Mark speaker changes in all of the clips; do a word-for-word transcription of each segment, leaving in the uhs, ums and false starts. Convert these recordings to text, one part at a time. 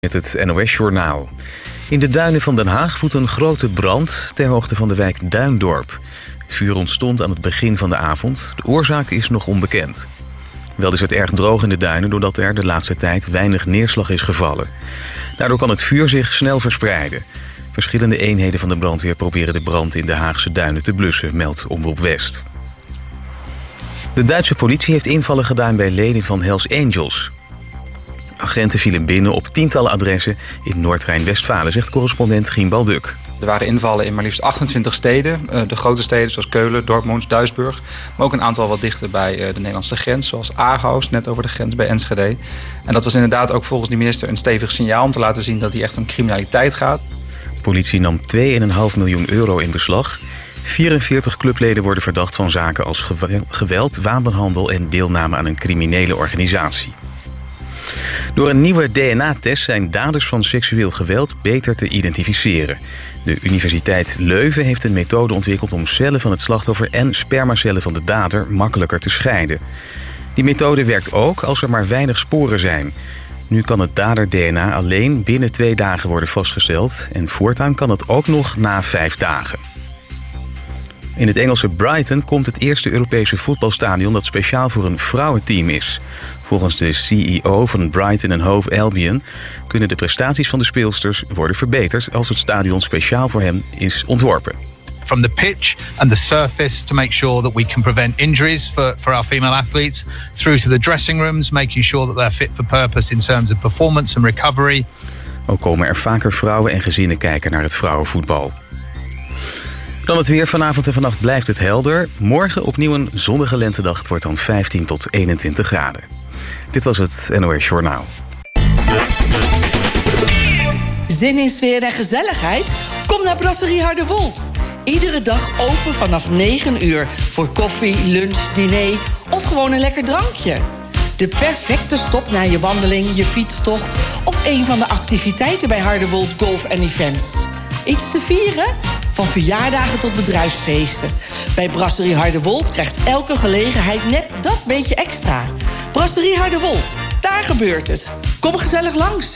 Speaker 1: Met het N O S-journaal. In de duinen van Den Haag woedt een grote brand ter hoogte van de wijk Duindorp. Het vuur ontstond aan het begin van de avond. De oorzaak is nog onbekend. Wel is het erg droog in de duinen doordat er de laatste tijd weinig neerslag is gevallen. Daardoor kan het vuur zich snel verspreiden. Verschillende eenheden van de brandweer proberen de brand in de Haagse duinen te blussen, meldt Omroep West. De Duitse politie heeft invallen gedaan bij leden van Hells Angels. Agenten vielen binnen op tientallen adressen in Noord-Rijn-Westfalen, zegt correspondent Gien Balduk.
Speaker 2: Er waren invallen in maar liefst achtentwintig steden. De grote steden zoals Keulen, Dortmund, Duisburg. Maar ook een aantal wat dichter bij de Nederlandse grens, zoals Aarhus, net over de grens bij Enschede. En dat was inderdaad ook volgens de minister een stevig signaal om te laten zien dat hij echt om criminaliteit gaat.
Speaker 1: De politie nam twee komma vijf miljoen euro in beslag. vierenveertig clubleden worden verdacht van zaken als geweld, wapenhandel en deelname aan een criminele organisatie. Door een nieuwe D N A-test zijn daders van seksueel geweld beter te identificeren. De Universiteit Leuven heeft een methode ontwikkeld om cellen van het slachtoffer en spermacellen van de dader makkelijker te scheiden. Die methode werkt ook als er maar weinig sporen zijn. Nu kan het dader-D N A alleen binnen twee dagen worden vastgesteld en voortaan kan het ook nog na vijf dagen. In het Engelse Brighton komt het eerste Europese voetbalstadion dat speciaal voor een vrouwenteam is. Volgens de C E O van Brighton en Hove Albion kunnen de prestaties van de speelsters worden verbeterd als het stadion speciaal voor hen is ontworpen.
Speaker 3: From the pitch and the surface to make sure that we can prevent injuries for, for our female athletes, through to the dressing rooms, making sure that they're fit for purpose in terms of performance and recovery.
Speaker 1: Ook komen er vaker vrouwen en gezinnen kijken naar het vrouwenvoetbal. Dan het weer. Vanavond en vannacht blijft het helder. Morgen opnieuw een zonnige lentedag. Het wordt dan vijftien tot eenentwintig graden. Dit was het N O S Journaal.
Speaker 4: Zin in sfeer en gezelligheid? Kom naar Brasserie Harderwold. Iedere dag open vanaf negen uur. Voor koffie, lunch, diner of gewoon een lekker drankje. De perfecte stop na je wandeling, je fietstocht of een van de activiteiten bij Harderwold Golf en Events. Iets te vieren? Van verjaardagen tot bedrijfsfeesten. Bij Brasserie Harderwold krijgt elke gelegenheid net dat beetje extra. Brasserie Harderwold, daar gebeurt het. Kom gezellig langs.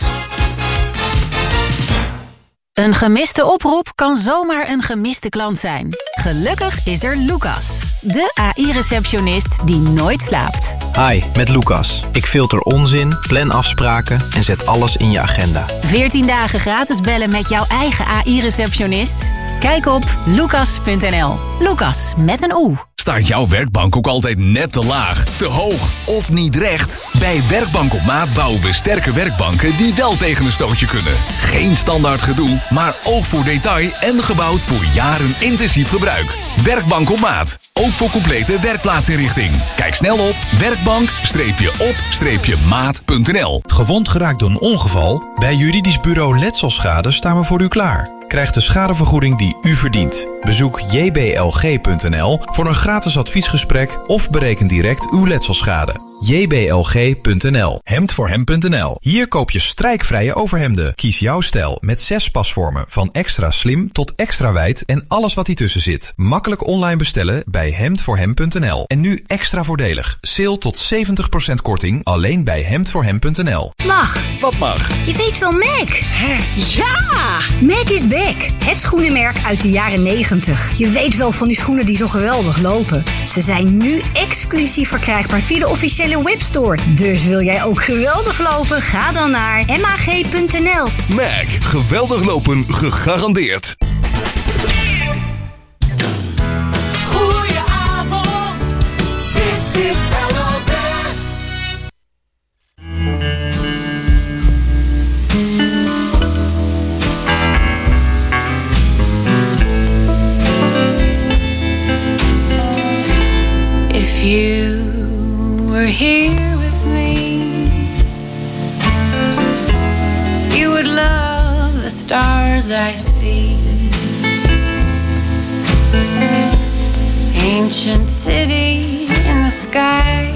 Speaker 5: Een gemiste oproep kan zomaar een gemiste klant zijn. Gelukkig is er Lucas, de A I-receptionist die nooit slaapt.
Speaker 6: Hi, met Lucas. Ik filter onzin, plan afspraken en zet alles in je agenda.
Speaker 5: veertien dagen gratis bellen met jouw eigen A I-receptionist? Kijk op lucas punt n l. Lucas met een O.
Speaker 7: Staat jouw werkbank ook altijd net te laag, te hoog of niet recht? Bij Werkbank op Maat bouwen we sterke werkbanken die wel tegen een stootje kunnen. Geen standaard gedoe, maar oog voor detail en gebouwd voor jaren intensief gebruik. Werkbank op Maat, ook voor complete werkplaatsinrichting. Kijk snel op werkbank op maat punt n l.
Speaker 8: Gewond geraakt door een ongeval? Bij Juridisch Bureau Letselschade staan we voor u klaar. Krijg de schadevergoeding die u verdient. Bezoek j b l g punt n l voor een gratis adviesgesprek of bereken direct uw letselschade. j b l g punt n l. hemd voor hem punt n l. Hier koop je strijkvrije overhemden. Kies jouw stijl met zes pasvormen van extra slim tot extra wijd en alles wat ertussen zit. Makkelijk online bestellen bij hemd voor hem punt n l. En nu extra voordelig. Sale tot zeventig procent korting alleen bij hemd voor hem punt n l.
Speaker 9: Mag.
Speaker 7: Wat mag?
Speaker 9: Je weet wel Mac. Hè? Ja! Mac is back. Het schoenenmerk uit de jaren negentig. Je weet wel van die schoenen die zo geweldig lopen. Ze zijn nu exclusief verkrijgbaar via de officiële webstore. Dus wil jij ook geweldig lopen? Ga dan naar m a g punt n l.
Speaker 7: Mac. Geweldig lopen gegarandeerd.
Speaker 10: Goedenavond. Dit is L O Z.
Speaker 11: If you were here with me, you would love the stars I see. Ancient city in the sky.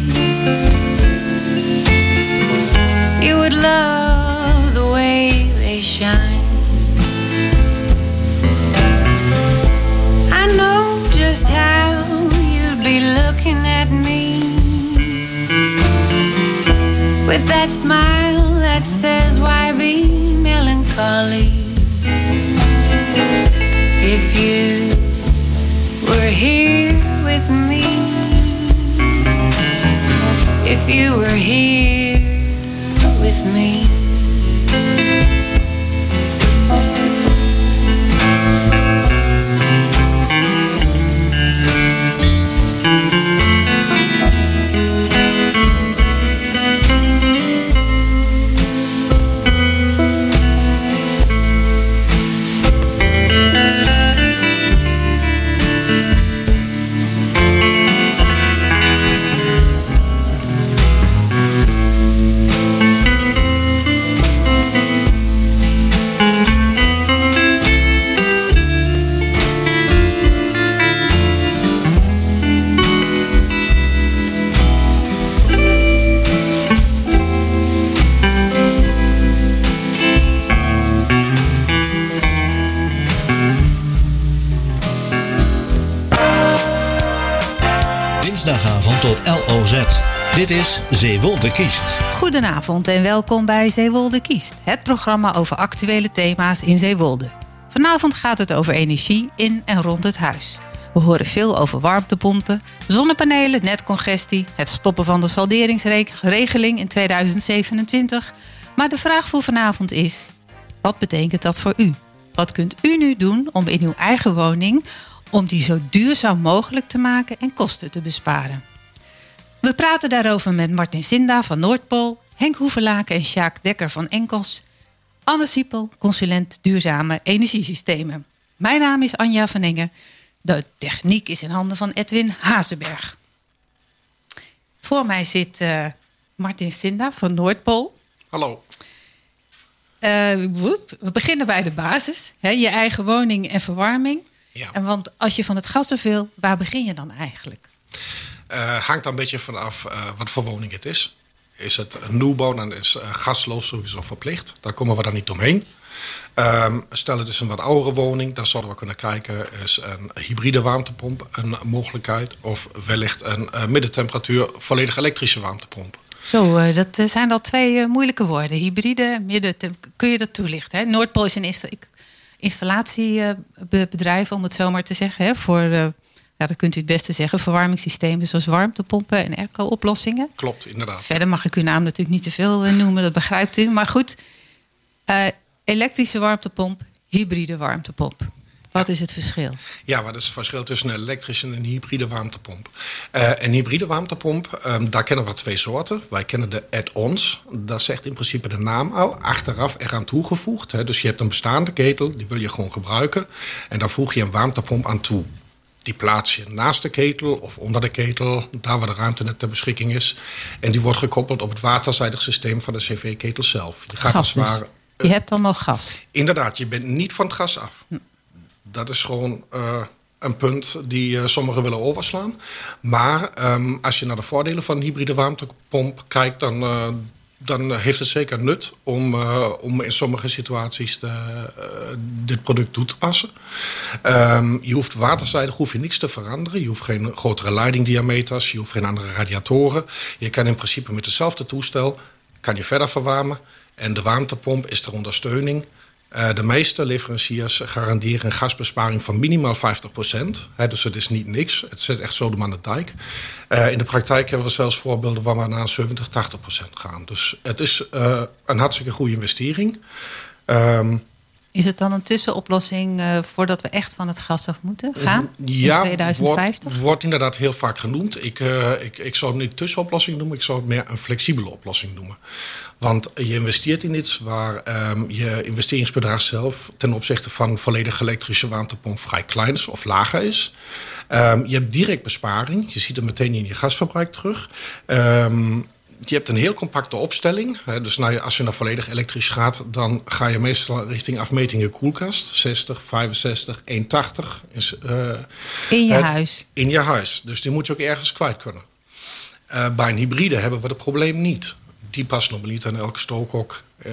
Speaker 11: You would love the way they shine. I know just how you'd be looking at me with that smile that says, why be if you were here with me.
Speaker 12: Dinsdagavond tot L O Z. Dit is Zeewolde Kiest.
Speaker 13: Goedenavond en welkom bij Zeewolde Kiest. Het programma over actuele thema's in Zeewolde. Vanavond gaat het over energie in en rond het huis. We horen veel over warmtepompen, zonnepanelen, netcongestie, het stoppen van de salderingsregeling in tweeduizend zevenentwintig. Maar de vraag voor vanavond is, wat betekent dat voor u? Wat kunt u nu doen om in uw eigen woning om die zo duurzaam mogelijk te maken en kosten te besparen? We praten daarover met Martin Sinda van Noordpool, Henk Hoevelaken en Sjaak Dekker van Enkels, Anne Siepel, consulent duurzame energiesystemen. Mijn naam is Anja van Engen. De techniek is in handen van Edwin Hazenberg. Voor mij zit uh, Martin Sinda van Noordpool.
Speaker 14: Hallo.
Speaker 13: Uh, woep, we beginnen bij de basis. Hè, je eigen woning en verwarming.
Speaker 14: Ja.
Speaker 13: En want als je van het gas zoveel, waar begin je dan eigenlijk?
Speaker 14: Uh, hangt daar een beetje vanaf uh, wat voor woning het is. Is het een nieuwbouw, dan is uh, gasloos sowieso verplicht. Daar komen we dan niet omheen. Um, stel het is een wat oudere woning, dan zouden we kunnen kijken, is een hybride warmtepomp een mogelijkheid, of wellicht een uh, middentemperatuur volledig elektrische warmtepomp.
Speaker 13: Zo, uh, dat uh, zijn al twee uh, moeilijke woorden. Hybride, middentemperatuur. Kun je dat toelichten? Hè? Noordpool is een insta- installatiebedrijf, uh, om het zo maar te zeggen. Hè? Voor, uh, ja, dat kunt u het beste zeggen, verwarmingssystemen zoals warmtepompen en airco-oplossingen.
Speaker 14: Klopt, inderdaad.
Speaker 13: Verder mag ik uw naam natuurlijk niet te veel uh, noemen, dat begrijpt u. Maar goed, uh, elektrische warmtepomp, hybride warmtepomp. Wat is het verschil?
Speaker 14: Ja, wat is het verschil tussen een elektrische en een hybride warmtepomp? Uh, een hybride warmtepomp, um, daar kennen we twee soorten. Wij kennen de add-ons. Dat zegt in principe de naam al. Achteraf eraan toegevoegd. Hè. Dus je hebt een bestaande ketel, die wil je gewoon gebruiken. En daar voeg je een warmtepomp aan toe. Die plaats je naast de ketel of onder de ketel, daar waar de ruimte net ter beschikking is. En die wordt gekoppeld op het waterzijdig systeem van de cv-ketel zelf. Je gaat als het ware.
Speaker 13: Je hebt dan nog gas?
Speaker 14: Inderdaad, je bent niet van het gas af. Hm. Dat is gewoon uh, een punt die uh, sommigen willen overslaan. Maar um, als je naar de voordelen van een hybride warmtepomp kijkt, dan, uh, dan heeft het zeker nut om, uh, om in sommige situaties de, uh, dit product toe te passen. Um, je hoeft waterzijdig hoef je niks te veranderen. Je hoeft geen grotere leidingdiameters, je hoeft geen andere radiatoren. Je kan in principe met hetzelfde toestel kan je verder verwarmen. En de warmtepomp is ter ondersteuning. Uh, de meeste leveranciers garanderen een gasbesparing van minimaal vijftig procent. He, dus het is niet niks. Het zit echt zo aan de dijk. Uh, in de praktijk hebben we zelfs voorbeelden waar we naar zeventig, tachtig procent gaan. Dus het is uh, een hartstikke goede investering. Um,
Speaker 13: Is het dan een tussenoplossing uh, voordat we echt van het gas af moeten gaan?
Speaker 14: Ja,
Speaker 13: in tweeduizend vijftig?
Speaker 14: Wordt, wordt inderdaad heel vaak genoemd. Ik, uh, ik, ik zou het niet tussenoplossing noemen. Ik zou het meer een flexibele oplossing noemen. Want je investeert in iets waar um, je investeringsbedrag zelf ten opzichte van volledig elektrische warmtepomp vrij klein is of lager is. Um, je hebt direct besparing. Je ziet het meteen in je gasverbruik terug. Um, Je hebt een heel compacte opstelling. Dus nou, als je naar volledig elektrisch gaat, dan ga je meestal richting afmetingen koelkast. zestig, vijfenzestig, honderdtachtig. Is, uh,
Speaker 13: in je
Speaker 14: uh,
Speaker 13: huis?
Speaker 14: In je huis. Dus die moet je ook ergens kwijt kunnen. Uh, bij een hybride hebben we dat probleem niet. Die past nog niet aan elke stookhok. Uh,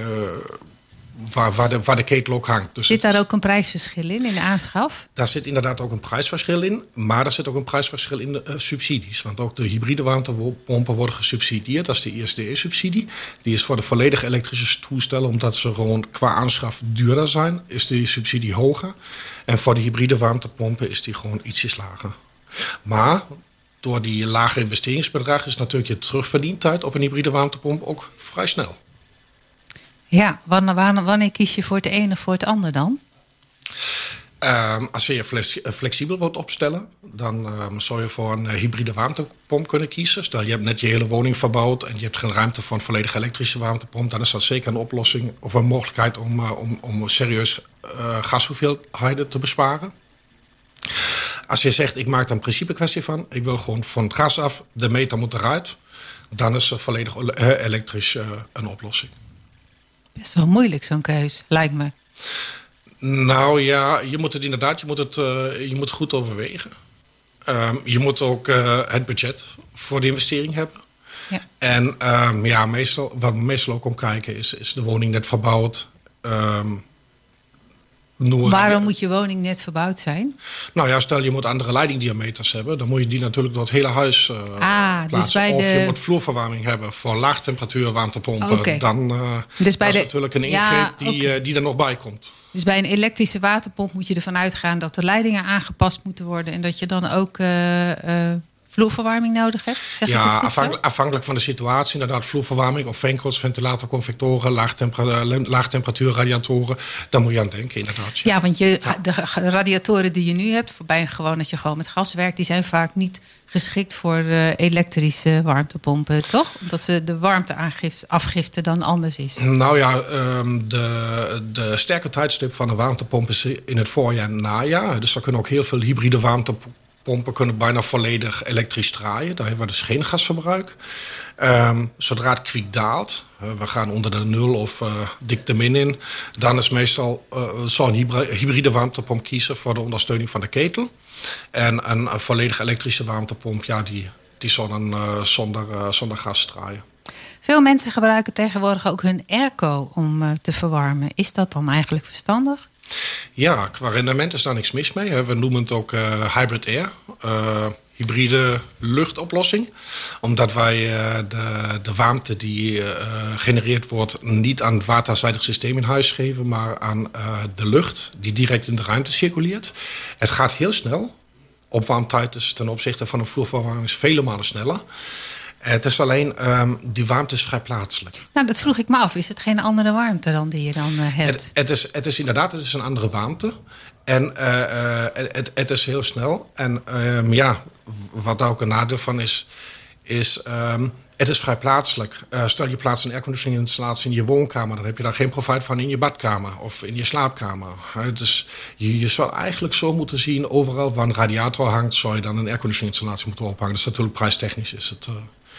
Speaker 14: Waar, waar, de, waar de ketel ook hangt. Dus
Speaker 13: zit daar ook een prijsverschil in, in de aanschaf?
Speaker 14: Daar zit inderdaad ook een prijsverschil in. Maar er zit ook een prijsverschil in de uh, subsidies. Want ook de hybride warmtepompen worden gesubsidieerd. Dat is de eerste subsidie. Die is voor de volledig elektrische toestellen, omdat ze gewoon qua aanschaf duurder zijn, is die subsidie hoger. En voor de hybride warmtepompen is die gewoon ietsjes lager. Maar door die lage investeringsbedrag is natuurlijk je terugverdientijd op een hybride warmtepomp ook vrij snel.
Speaker 13: Ja, wanneer, wanneer kies je voor het ene of voor het ander dan?
Speaker 14: Um, als je je flex, flexibel wilt opstellen, dan um, zou je voor een uh, hybride warmtepomp kunnen kiezen. Stel je hebt net je hele woning verbouwd en je hebt geen ruimte voor een volledig elektrische warmtepomp, dan is dat zeker een oplossing of een mogelijkheid om, uh, om, om serieus uh, gashoeveelheden te besparen. Als je zegt, ik maak er een principe kwestie van, ik wil gewoon van het gas af, de meter moet eruit, dan is uh, volledig uh, elektrisch uh, een oplossing.
Speaker 13: Best wel moeilijk zo'n keus, lijkt me.
Speaker 14: Nou ja, je moet het inderdaad, je moet het, uh, je moet het goed overwegen. Um, je moet ook uh, het budget voor de investering hebben. Ja. En um, ja, meestal, wat we meestal ook om kijken is, is de woning net verbouwd. Um,
Speaker 13: Waarom moet je woning net verbouwd zijn?
Speaker 14: Nou ja, stel je moet andere leidingdiameters hebben, dan moet je die natuurlijk door het hele huis uh,
Speaker 13: ah,
Speaker 14: plaatsen.
Speaker 13: Dus bij
Speaker 14: of
Speaker 13: de...
Speaker 14: je moet vloerverwarming hebben voor laagtemperatuur warmtepompen. Okay. Dan uh,
Speaker 13: dus bij
Speaker 14: dat is
Speaker 13: de...
Speaker 14: natuurlijk een ingreep ja, die, okay. uh, die er nog bij komt.
Speaker 13: Dus bij een elektrische waterpomp moet je ervan uitgaan dat de leidingen aangepast moeten worden en dat je dan ook uh, uh, vloerverwarming nodig hebt? Zeg
Speaker 14: ja,
Speaker 13: ik
Speaker 14: afhankelijk, afhankelijk van de situatie. Inderdaad, vloerverwarming of venkels, ventilator, convectoren, laagtemperatuur, laagtemperatuur radiatoren. Daar moet je aan denken, inderdaad.
Speaker 13: Ja, ja want je, ja. de radiatoren die je nu hebt, voorbij gewoon als je gewoon met gas werkt, die zijn vaak niet geschikt voor uh, elektrische warmtepompen, toch? Omdat ze de warmteafgifte dan anders is.
Speaker 14: Nou ja, um, de, de sterke tijdstip van een warmtepomp is in het voorjaar en najaar. Dus er kunnen ook heel veel hybride warmtepompen Pompen kunnen bijna volledig elektrisch draaien. Daar hebben we dus geen gasverbruik. Um, zodra het kwiek daalt, uh, we gaan onder de nul of uh, dik de min in, dan is meestal uh, zo'n hybride warmtepomp kiezen voor de ondersteuning van de ketel. En een, een volledig elektrische warmtepomp, ja, die, die zal dan uh, zonder, uh, zonder gas draaien.
Speaker 13: Veel mensen gebruiken tegenwoordig ook hun airco om uh, te verwarmen. Is dat dan eigenlijk verstandig?
Speaker 14: Ja, qua rendement is daar niks mis mee. We noemen het ook uh, hybrid air. Uh, hybride luchtoplossing. Omdat wij uh, de, de warmte die uh, genereerd wordt niet aan het waterzijdig systeem in huis geven, maar aan uh, de lucht die direct in de ruimte circuleert. Het gaat heel snel. Opwarmtijd is ten opzichte van een vloerverwarming vele malen sneller. Het is alleen, um, die warmte is vrij plaatselijk.
Speaker 13: Nou, dat vroeg ik me af. Is het geen andere warmte dan die je dan uh, hebt?
Speaker 14: Het, het, is, het is inderdaad, het is een andere warmte. En uh, uh, het, het is heel snel. En um, ja, wat daar ook een nadeel van is, is um, het is vrij plaatselijk. Uh, stel je plaatst een airconditioning installatie in je woonkamer, dan heb je daar geen profijt van in je badkamer of in je slaapkamer. Uh, dus je, je zou eigenlijk zo moeten zien, overal waar een radiator hangt, zou je dan een airconditioning installatie moeten ophangen. Dat is natuurlijk prijstechnisch is het. Uh,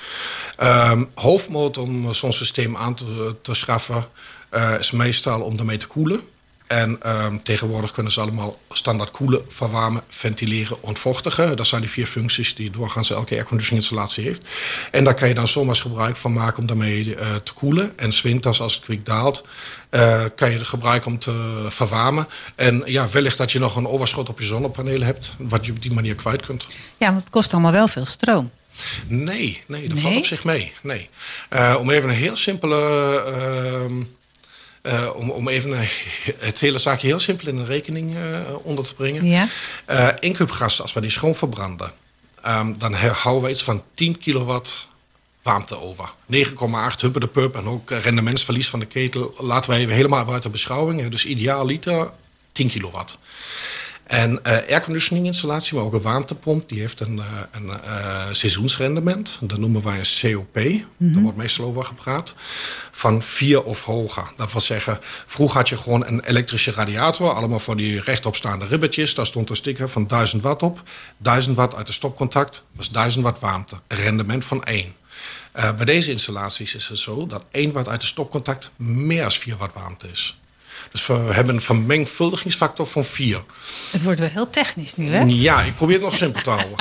Speaker 14: Um, hoofdmoot om zo'n systeem aan te, te schaffen uh, is meestal om daarmee te koelen. En um, tegenwoordig kunnen ze allemaal standaard koelen, verwarmen, ventileren, ontvochtigen. Dat zijn die vier functies die doorgaans elke airconditioning installatie heeft. En daar kan je dan zomaar gebruik van maken om daarmee uh, te koelen. En 's winters, als het kwik daalt, uh, kan je het gebruiken om te verwarmen. En ja, wellicht dat je nog een overschot op je zonnepanelen hebt, wat je op die manier kwijt kunt.
Speaker 13: Ja, want het kost allemaal wel veel stroom.
Speaker 14: Nee, nee, dat
Speaker 13: nee?
Speaker 14: valt op zich mee. Nee. Uh, om even een heel simpele... Uh, uh, om, om even een, het hele zaakje heel simpel in een rekening uh, onder te brengen.
Speaker 13: Ja.
Speaker 14: Uh, één kub gas, als we die schoon verbranden, um, dan houden we iets van tien kilowatt warmte over. negen komma acht huppen de pub en ook rendementsverlies van de ketel laten wij helemaal buiten beschouwing. Dus ideaal liter tien kilowatt. En uh, airconditioning installatie, maar ook een warmtepomp, die heeft een, uh, een uh, seizoensrendement. Dat noemen wij een C O P. Mm-hmm. Daar wordt meestal over gepraat. Van vier of hoger. Dat wil zeggen, vroeger had je gewoon een elektrische radiator. Allemaal van die rechtopstaande ribbetjes. Daar stond een sticker van duizend watt op. duizend watt uit de stopcontact was duizend watt warmte. Een rendement van één. Uh, bij deze installaties is het zo dat één watt uit de stopcontact meer dan vier watt warmte is. Dus we hebben een vermenigvuldigingsfactor van vier.
Speaker 13: Het wordt wel heel technisch nu, hè?
Speaker 14: Ja, ik probeer het nog simpel te houden.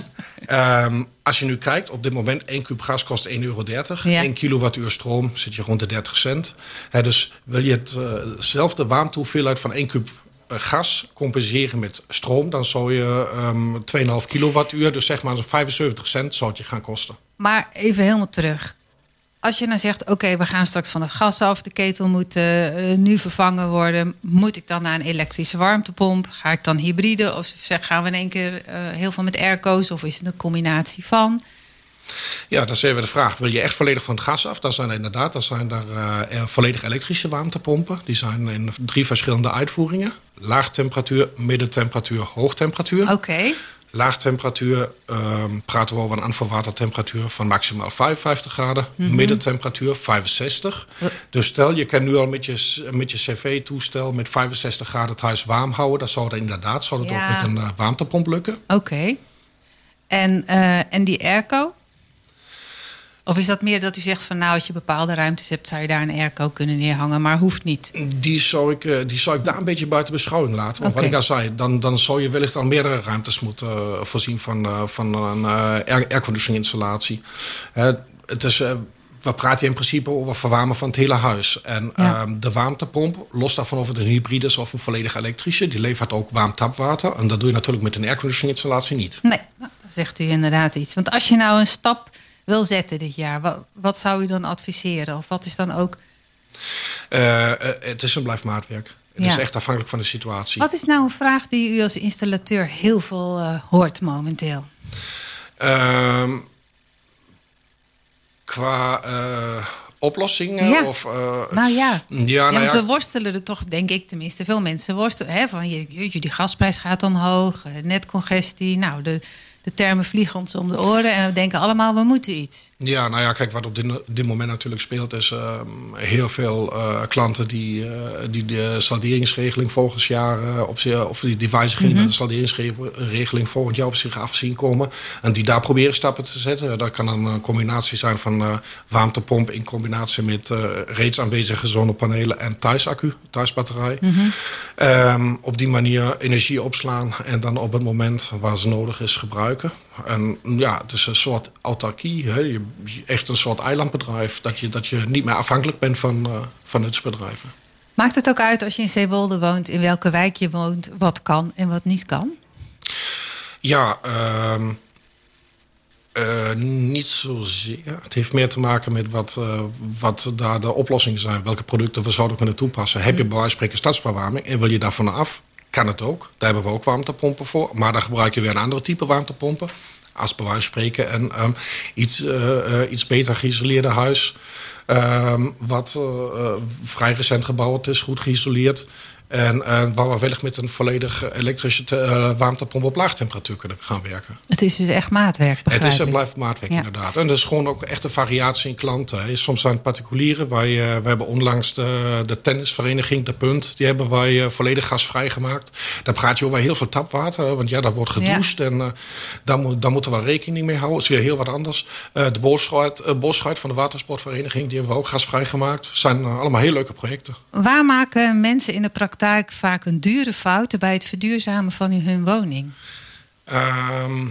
Speaker 14: um, als je nu kijkt, op dit moment één kuub gas kost één euro dertig. Ja. één kilowattuur stroom zit je rond de dertig cent. He, dus wil je hetzelfde uh, warmtehoeveelheid van één kuub uh, gas compenseren met stroom, dan zou je um, twee komma vijf kilowattuur, dus zeg maar vijfenzeventig cent, zou het je gaan kosten.
Speaker 13: Maar even helemaal terug. als je nou zegt, oké, okay, we gaan straks van het gas af, de ketel moet uh, nu vervangen worden, moet ik dan naar een elektrische warmtepomp? Ga ik dan hybride? Of zeg, gaan we in één keer uh, heel veel met airco's? Of is het een combinatie van?
Speaker 14: Ja, dan is even de vraag. Wil je echt volledig van het gas af? Dan zijn er inderdaad dan zijn er, uh, volledig elektrische warmtepompen. Die zijn in drie verschillende uitvoeringen. Laagtemperatuur, middentemperatuur, hoogtemperatuur.
Speaker 13: Oké. Okay.
Speaker 14: Laagtemperatuur um, praten we over een aanvoerwatertemperatuur van maximaal vijfenvijftig graden. Mm-hmm. Middentemperatuur vijfenzestig. Uh. Dus stel, je kan nu al met je, met je cv-toestel met vijfenzestig graden het huis warm houden. Dan zou dat inderdaad zou dat ja. ook met een uh, warmtepomp lukken.
Speaker 13: Oké. Okay. En, uh, en die airco? Of is dat meer dat u zegt van nou, als je bepaalde ruimtes hebt, zou je daar een airco kunnen neerhangen, maar hoeft niet?
Speaker 14: Die zou ik, die zou ik daar een beetje buiten beschouwing laten. Want okay. wat ik al zei, dan, dan zou je wellicht al meerdere ruimtes moeten uh, voorzien van, uh, van een uh, air, airconditioning installatie. Uh, het is, uh, we praten in principe over verwarmen van het hele huis. En ja. uh, de warmtepomp, los daarvan of het een hybride is of een volledig elektrische, die levert ook warm tapwater. En dat doe je natuurlijk met een airconditioning installatie niet.
Speaker 13: Nee, nou, dan zegt u inderdaad iets. Want als je nou een stap wil zetten dit jaar, wat, wat zou u dan adviseren? Of wat is dan ook?
Speaker 14: Uh, het is een blijfmaatwerk. Het ja. is echt afhankelijk van de situatie.
Speaker 13: Wat is nou een vraag die u als installateur heel veel uh, hoort momenteel?
Speaker 14: Uh, qua uh, oplossingen?
Speaker 13: Ja.
Speaker 14: Of, uh,
Speaker 13: nou ja,
Speaker 14: ja, nou ja want
Speaker 13: we worstelen er toch, denk ik tenminste, veel mensen worstelen. Hè, van jeetje, die gasprijs gaat omhoog, netcongestie, nou de... De termen vliegen ons om de oren en we denken allemaal, we moeten iets.
Speaker 14: Ja, nou ja, kijk, wat op dit, dit moment natuurlijk speelt is uh, heel veel uh, klanten die, uh, die de salderingsregeling volgend jaar uh, op zich, of die, die wijzigingen mm-hmm. met de salderingsregeling volgend jaar op zich af zien komen. En die daar proberen stappen te zetten. Dat kan dan een combinatie zijn van uh, warmtepomp in combinatie met uh, reeds aanwezige zonnepanelen en thuisaccu, thuisbatterij. Mm-hmm. Um, op die manier energie opslaan en dan op het moment waar ze nodig is gebruiken. En ja, het is een soort autarkie. Hè? Je, echt een soort eilandbedrijf. Dat je, dat je niet meer afhankelijk bent van, uh, van nutsbedrijven.
Speaker 13: Maakt het ook uit als je in Zeewolde woont, in welke wijk je woont, wat kan en wat niet kan?
Speaker 14: Ja, uh, uh, niet zozeer. Het heeft meer te maken met wat, uh, wat daar de oplossingen zijn. Welke producten we zouden kunnen toepassen. Heb je bij wijze van spreken stadsverwarming en wil je daarvan af? Kan het ook. Daar hebben we ook warmtepompen voor. Maar dan gebruik je weer een andere type warmtepompen. Als bij wijze van spreken een um, iets, uh, uh, iets beter geïsoleerde huis. Um, wat uh, vrij recent gebouwd is, goed geïsoleerd. En uh, waar we wellicht met een volledig elektrische te, uh, warmtepomp op laagtemperatuur kunnen gaan werken.
Speaker 13: Het is dus echt maatwerk, begrijp
Speaker 14: Het is
Speaker 13: ik.
Speaker 14: een blijft maatwerk, ja. inderdaad. En dat is gewoon ook echt een variatie in klanten. Hè. Soms zijn het particulieren. Wij, uh, we hebben onlangs de, de tennisvereniging, De Punt. Die hebben wij uh, volledig gasvrij gemaakt. Daar praat je over heel veel tapwater. Want ja, dat wordt gedoucht. Ja. En uh, daar, moet, daar moeten we rekening mee houden. Dat is weer heel wat anders. Uh, de Bolschuit, uh, Bolschuit van de watersportvereniging. Die hebben we ook gasvrij gemaakt. Dat zijn uh, allemaal heel leuke projecten.
Speaker 13: Waar maken mensen in de praktijk vaak een dure fout bij het verduurzamen van hun woning?
Speaker 14: Um,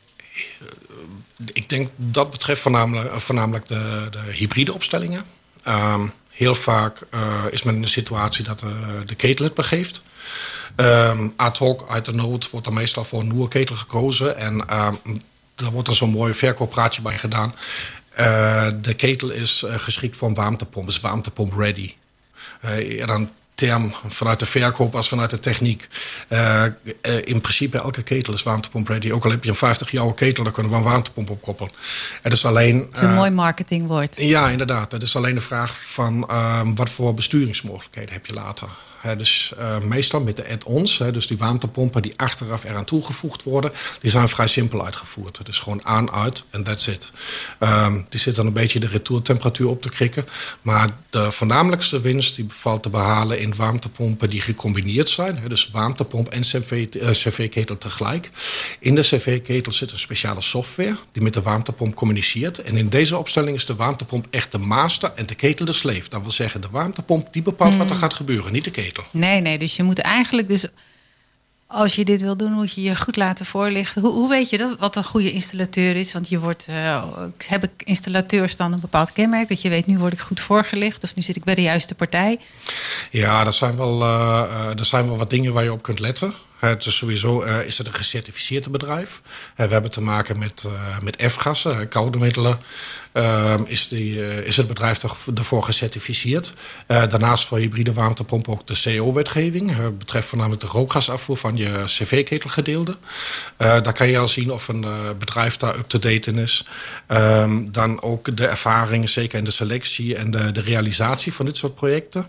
Speaker 14: ik denk dat betreft voornamelijk, voornamelijk de, de hybride opstellingen. Um, heel vaak uh, is men in de situatie dat uh, de ketel het begeeft. Um, ad hoc uit de nood wordt er meestal voor een nieuwe ketel gekozen. En um, daar wordt er zo'n mooi verkooppraatje bij gedaan. Uh, de ketel is uh, geschikt voor een warmtepomp. Is warmtepomp ready. Uh, dan term vanuit de verkoop als vanuit de techniek. Uh, uh, in principe elke ketel is warmtepomp ready. Ook al heb je een vijftig jaar oude ketel, dan kunnen we een warmtepomp opkoppelen. Het is alleen...
Speaker 13: Het is een uh, mooi marketingwoord.
Speaker 14: Ja, inderdaad. Het is alleen de vraag van uh, wat voor besturingsmogelijkheden heb je later. He, dus uh, meestal met de add-ons, he, dus die warmtepompen die achteraf eraan toegevoegd worden, die zijn vrij simpel uitgevoerd. Het is gewoon aan, uit en that's it. Um, die zit dan een beetje de retourtemperatuur op te krikken. Maar de voornamelijkste winst die valt te behalen in warmtepompen die gecombineerd zijn. He, dus warmtepomp en cv-ketel tegelijk. In de cv-ketel zit een speciale software die met de warmtepomp communiceert. En in deze opstelling is de warmtepomp echt de master en de ketel de slave. Dat wil zeggen, de warmtepomp die bepaalt mm. wat er gaat gebeuren, niet de ketel.
Speaker 13: Nee, nee, dus je moet eigenlijk dus, als je dit wil doen, moet je je goed laten voorlichten. Hoe, hoe weet je dat, wat een goede installateur is? Want je wordt, uh, heb ik installateurs dan een bepaald kenmerk, dat je weet, nu word ik goed voorgelicht of nu zit ik bij de juiste partij?
Speaker 14: Ja, er zijn wel, uh, er zijn wel wat dingen waar je op kunt letten. Het is sowieso uh, is het een gecertificeerd bedrijf. Uh, we hebben te maken met, uh, met F-gassen, uh, koude middelen. Uh, is, die, uh, is het bedrijf daarvoor gecertificeerd. Uh, daarnaast voor hybride warmtepomp ook de C O-wetgeving. Uh, betreft voornamelijk de rookgasafvoer van je cv-ketelgedeelte. Uh, daar kan je al zien of een uh, bedrijf daar up-to-date in is. Uh, dan ook de ervaring, zeker in de selectie en de, de realisatie van dit soort projecten.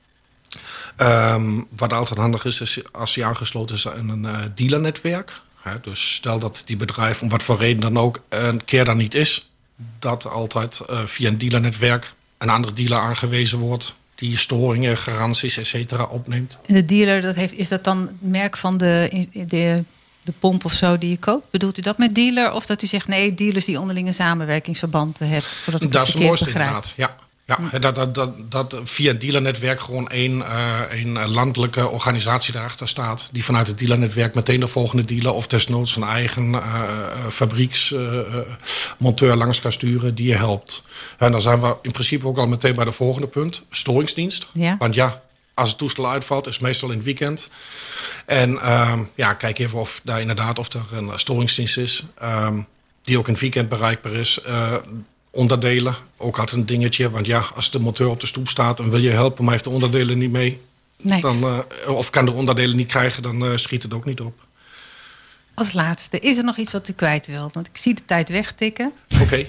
Speaker 14: Um, wat altijd handig is, is als die aangesloten is aan een uh, dealernetwerk. He, dus stel dat die bedrijf om wat voor reden dan ook een keer dan niet is, dat altijd uh, via een dealernetwerk een andere dealer aangewezen wordt die storingen, garanties, et cetera opneemt.
Speaker 13: En de dealer, dat heeft, is dat dan het merk van de, de, de pomp of zo die je koopt? Bedoelt u dat met dealer? Of dat u zegt nee, dealers die onderling een samenwerkingsverband hebben? Voordat ik
Speaker 14: dat
Speaker 13: het
Speaker 14: is het mooiste
Speaker 13: begrijp.
Speaker 14: inderdaad, ja. Ja, dat, dat, dat, dat via het dealernetwerk gewoon één, uh, één landelijke organisatie daarachter staat. Die vanuit het dealernetwerk meteen de volgende dealer of desnoods een eigen uh, fabrieksmonteur uh, langs kan sturen die je helpt. En dan zijn we in principe ook al meteen bij de volgende punt. Storingsdienst.
Speaker 13: Ja.
Speaker 14: Want ja, als het toestel uitvalt, is het meestal in het weekend. En uh, ja, kijk even of daar inderdaad of er een storingsdienst is. Um, die ook in het weekend bereikbaar is. Uh, Onderdelen, ook altijd een dingetje. Want ja, als de motor op de stoep staat en wil je helpen, maar heeft de onderdelen niet mee.
Speaker 13: Nee.
Speaker 14: Dan, uh, of kan de onderdelen niet krijgen, dan uh, schiet het ook niet op.
Speaker 13: Als laatste, is er nog iets wat u kwijt wilt? Want ik zie de tijd wegtikken.
Speaker 14: Oké. Okay.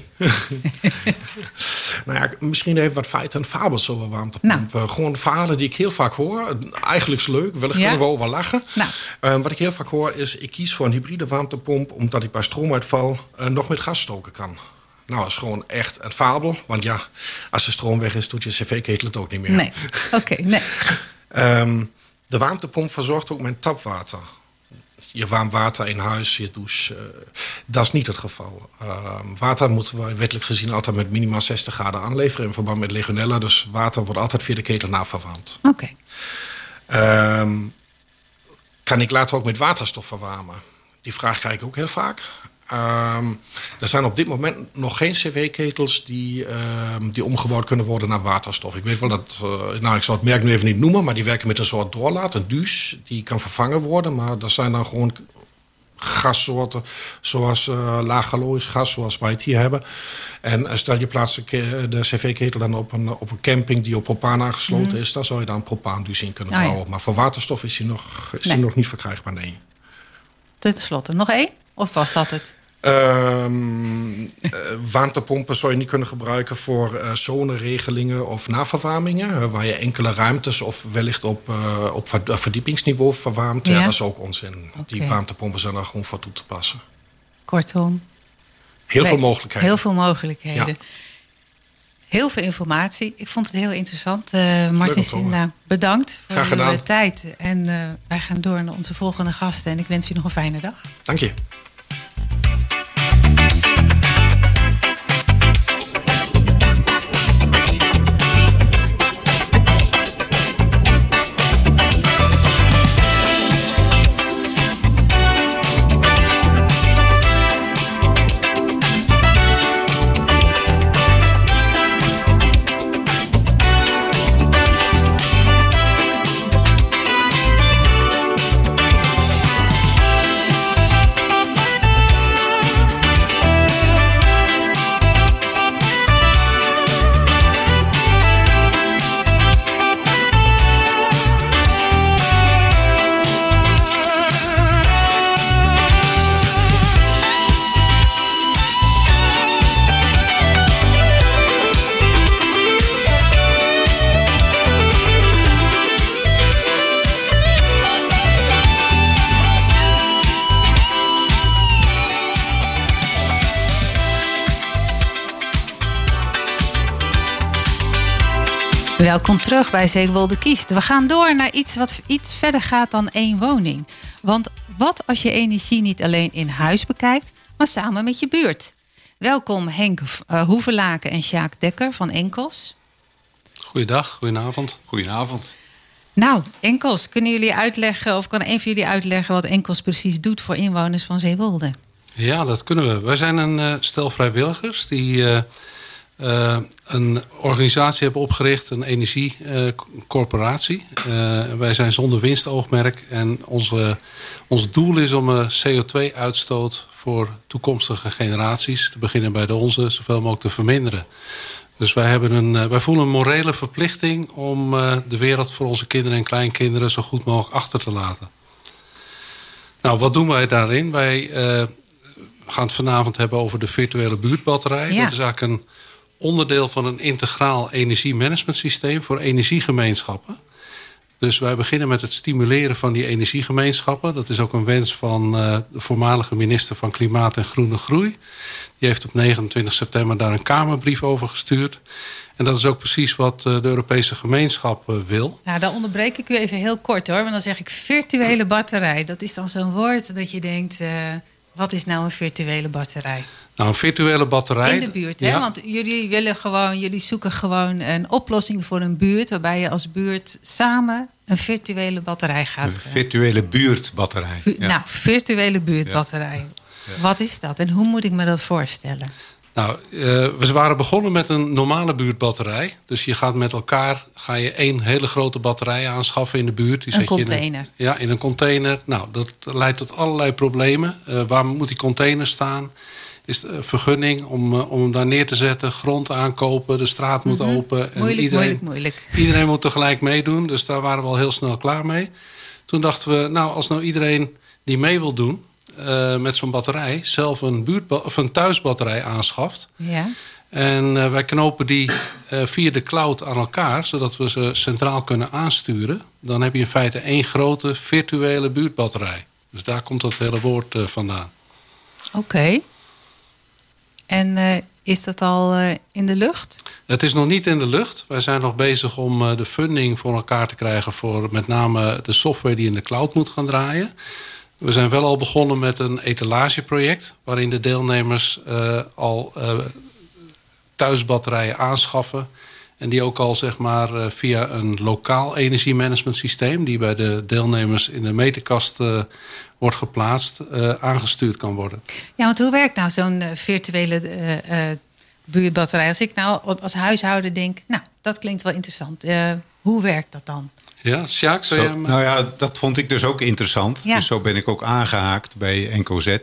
Speaker 14: nou ja, misschien even wat feiten en fabels over warmtepompen. Nou. Gewoon verhalen die ik heel vaak hoor. Eigenlijk is het leuk, wellicht ja. kunnen we over lachen. Nou. Uh, wat ik heel vaak hoor is, ik kies voor een hybride warmtepomp omdat ik bij stroomuitval uh, nog met gas stoken kan. Nou, dat is gewoon echt een fabel. Want ja, als de stroom weg is, doet je cv-ketel het ook niet meer.
Speaker 13: Nee, oké, okay, nee.
Speaker 14: um, de warmtepomp verzorgt ook mijn tapwater. Je warm water in huis, je douche. Uh, dat is niet het geval. Uh, water moeten we wettelijk gezien altijd met minimaal zestig graden aanleveren in verband met legionella. Dus water wordt altijd via de ketel naverwarmd.
Speaker 13: Oké.
Speaker 14: Okay. Um, kan ik later ook met waterstof verwarmen? Die vraag krijg ik ook heel vaak. Um, er zijn op dit moment nog geen cv-ketels die, um, die omgebouwd kunnen worden naar waterstof. Ik weet wel dat, uh, nou ik zal het merk nu even niet noemen, maar die werken met een soort doorlaat, een douche, die kan vervangen worden. Maar dat zijn dan gewoon gassoorten zoals uh, laagcalorisch gas, zoals wij het hier hebben. En uh, stel je plaatst de, de cv-ketel dan op een, op een camping die op propaan aangesloten mm. is, dan zou je daar een propaandouche in kunnen oh, bouwen. Ja. Maar voor waterstof is die nog, is nee. die nog niet verkrijgbaar, nee.
Speaker 13: Ten slotte, nog één? Of was dat het?
Speaker 14: Um, uh, warmtepompen zou je niet kunnen gebruiken voor uh, zoneregelingen of naverwarmingen. Uh, waar je enkele ruimtes of wellicht op, uh, op verdiepingsniveau verwarmt. Ja. Ja, dat is ook onzin. Okay. Die warmtepompen zijn daar gewoon voor toe te passen.
Speaker 13: Kortom.
Speaker 14: Heel
Speaker 13: nee,
Speaker 14: veel mogelijkheden.
Speaker 13: Heel veel mogelijkheden.
Speaker 14: Ja.
Speaker 13: Heel veel informatie. Ik vond het heel interessant. Uh, Martin Sinda, bedankt voor
Speaker 14: Graag gedaan.
Speaker 13: uw tijd. En uh, wij gaan door naar onze volgende gasten. En ik wens u nog een fijne dag.
Speaker 14: Dank je.
Speaker 13: Welkom terug bij Zeewolde Kiest. We gaan door naar iets wat iets verder gaat dan één woning. Want wat als je energie niet alleen in huis bekijkt, maar samen met je buurt? Welkom Henk uh, Hoevelaken en Sjaak Dekker van Enkels.
Speaker 15: Goeiedag, goedenavond. Goedenavond.
Speaker 13: Nou, Enkels, kunnen jullie uitleggen, of kan een van jullie uitleggen wat Enkels precies doet voor inwoners van Zeewolde?
Speaker 15: Ja, dat kunnen we. Wij zijn een uh, stel vrijwilligers die uh, uh, een organisatie hebben opgericht, een energiecorporatie. Uh, uh, wij zijn zonder winstoogmerk en onze, ons doel is om uh, C O twee uitstoot voor toekomstige generaties, te beginnen bij de onze, zoveel mogelijk te verminderen. Dus wij, hebben een, uh, wij voelen een morele verplichting om uh, de wereld voor onze kinderen en kleinkinderen zo goed mogelijk achter te laten. Nou, wat doen wij daarin? Wij uh, gaan het vanavond hebben over de virtuele buurtbatterij.
Speaker 13: Ja.
Speaker 15: Dat is eigenlijk een onderdeel van een integraal energiemanagementsysteem voor energiegemeenschappen. Dus wij beginnen met het stimuleren van die energiegemeenschappen. Dat is ook een wens van uh, de voormalige minister van Klimaat en Groene Groei. Die heeft op negenentwintig september daar een Kamerbrief over gestuurd. En dat is ook precies wat uh, de Europese gemeenschap uh, wil.
Speaker 13: Nou, dan onderbreek ik u even heel kort hoor. Want dan zeg ik virtuele batterij. Dat is dan zo'n woord dat je denkt, uh, wat is nou een virtuele batterij?
Speaker 15: Nou, een virtuele batterij.
Speaker 13: In de buurt, hè?
Speaker 15: Ja.
Speaker 13: Want jullie willen gewoon, jullie zoeken gewoon een oplossing voor een buurt, waarbij je als buurt samen een virtuele batterij gaat.
Speaker 16: Een virtuele buurtbatterij.
Speaker 13: Bu-
Speaker 16: ja.
Speaker 13: Nou, virtuele buurtbatterij.
Speaker 16: Ja. Ja.
Speaker 13: Wat is dat en hoe moet ik me dat voorstellen?
Speaker 15: Nou, uh, we waren begonnen met een normale buurtbatterij. Dus je gaat met elkaar ga je één hele grote batterij aanschaffen in de buurt. Die
Speaker 13: Een
Speaker 15: zet je
Speaker 13: container.
Speaker 15: In een, ja, in een container. Nou, dat leidt tot allerlei problemen. Uh, waar moet die container staan? Is de vergunning om, uh, om hem daar neer te zetten, grond aankopen, de straat moet
Speaker 13: Mhm.
Speaker 15: open. En
Speaker 13: Moeilijk,
Speaker 15: iedereen,
Speaker 13: moeilijk, moeilijk.
Speaker 15: Iedereen moet tegelijk meedoen, dus daar waren we al heel snel klaar mee. Toen dachten we, nou, als nou iedereen die mee wil doen uh, met zo'n batterij, zelf een, buurtba- of een thuisbatterij aanschaft.
Speaker 13: Ja.
Speaker 15: En uh, wij knopen die uh, via de cloud aan elkaar, zodat we ze centraal kunnen aansturen. Dan heb je in feite één grote virtuele buurtbatterij. Dus daar komt dat hele woord uh, vandaan.
Speaker 13: Oké. Okay. En uh, is dat al uh, in de lucht?
Speaker 15: Het is nog niet in de lucht. Wij zijn nog bezig om uh, de funding voor elkaar te krijgen voor met name de software die in de cloud moet gaan draaien. We zijn wel al begonnen met een etalageproject waarin de deelnemers uh, al uh, thuisbatterijen aanschaffen. En die ook al zeg maar uh, via een lokaal energiemanagementsysteem die bij de deelnemers in de meterkast uh, wordt geplaatst, uh, aangestuurd kan worden.
Speaker 13: Ja, want hoe werkt nou zo'n uh, virtuele uh, uh, buurtbatterij? Als ik nou als huishouden denk, nou, dat klinkt wel interessant. Uh, hoe werkt dat dan?
Speaker 15: Ja, Sjaak, zou
Speaker 16: Zo,
Speaker 15: je hem...
Speaker 16: Nou ja, dat vond ik dus ook interessant.
Speaker 13: Ja.
Speaker 16: Dus zo ben ik ook aangehaakt bij Enco Z.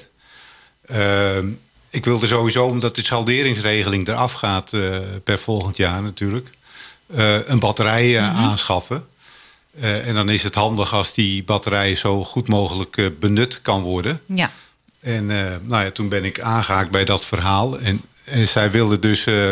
Speaker 16: Uh, ik wilde sowieso, omdat de salderingsregeling eraf gaat uh, per volgend jaar natuurlijk, uh, een batterij uh, mm-hmm. aanschaffen. Uh, en dan is het handig als die batterij zo goed mogelijk uh, benut kan worden.
Speaker 13: Ja.
Speaker 16: En uh, nou ja, toen ben ik aangehaakt bij dat verhaal. En, en zij wilden dus uh,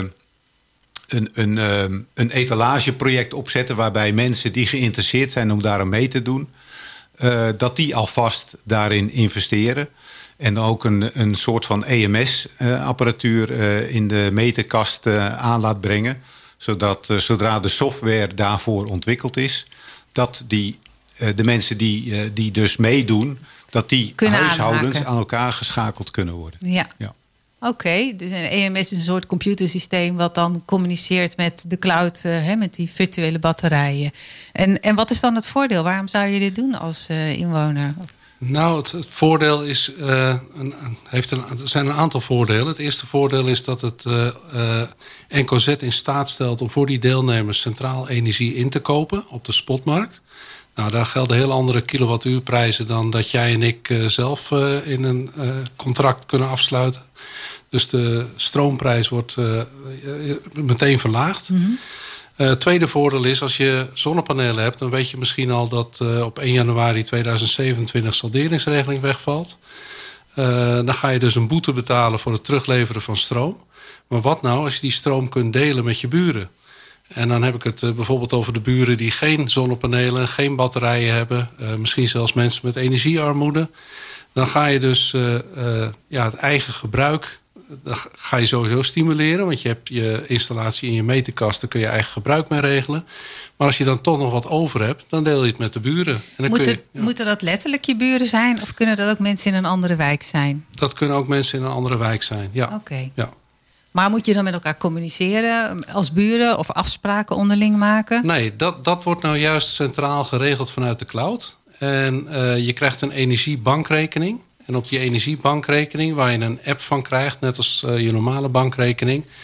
Speaker 16: een, een, uh, een etalageproject opzetten waarbij mensen die geïnteresseerd zijn om daar aan mee te doen, uh, dat die alvast daarin investeren. En ook een, een soort van E M S-apparatuur uh, in de meterkast uh, aan laat brengen. Zodat uh, zodra de software daarvoor ontwikkeld is, dat die, uh, de mensen die, uh, die dus meedoen, dat die
Speaker 13: kunnen
Speaker 16: huishoudens
Speaker 13: aanhaken.
Speaker 16: aan elkaar geschakeld kunnen worden.
Speaker 13: Ja.
Speaker 16: Ja.
Speaker 13: Oké, okay, dus een E M S is een soort computersysteem wat dan communiceert met de cloud, uh, hè, met die virtuele batterijen. En, en wat is dan het voordeel? Waarom zou je dit doen als uh, inwoner?
Speaker 15: Nou, het, het voordeel is, uh, een, heeft een, er zijn een aantal voordelen. Het eerste voordeel is dat het uh, uh, Enco Z in staat stelt om voor die deelnemers centraal energie in te kopen op de spotmarkt. Nou, daar gelden heel andere kilowattuurprijzen dan dat jij en ik uh, zelf uh, in een uh, contract kunnen afsluiten. Dus de stroomprijs wordt uh, meteen verlaagd. Mm-hmm. Het uh, tweede voordeel is, als je zonnepanelen hebt, dan weet je misschien al dat uh, op één januari tweeduizend zevenentwintig salderingsregeling wegvalt. Uh, dan ga je dus een boete betalen voor het terugleveren van stroom. Maar wat nou als je die stroom kunt delen met je buren? En dan heb ik het uh, bijvoorbeeld over de buren die geen zonnepanelen, geen batterijen hebben. Uh, misschien zelfs mensen met energiearmoede. Dan ga je dus uh, uh, ja, het eigen gebruik, dat ga je sowieso stimuleren. Want je hebt je installatie in je meterkast, daar kun je eigen gebruik mee regelen. Maar als je dan toch nog wat over hebt, dan deel je het met de buren. En dan
Speaker 13: Moet
Speaker 15: kun
Speaker 13: het,
Speaker 15: je, ja.
Speaker 13: Moeten dat letterlijk je buren zijn? Of kunnen dat ook mensen in een andere wijk zijn?
Speaker 15: Dat kunnen ook mensen in een andere wijk zijn, ja.
Speaker 13: Oké. Okay.
Speaker 15: Ja.
Speaker 13: Maar moet je dan met elkaar communiceren als buren of afspraken onderling maken?
Speaker 15: Nee, dat, dat wordt nou juist centraal geregeld vanuit de cloud. En uh, je krijgt een energiebankrekening. En op die energiebankrekening, waar je een app van krijgt, net als uh, je normale bankrekening,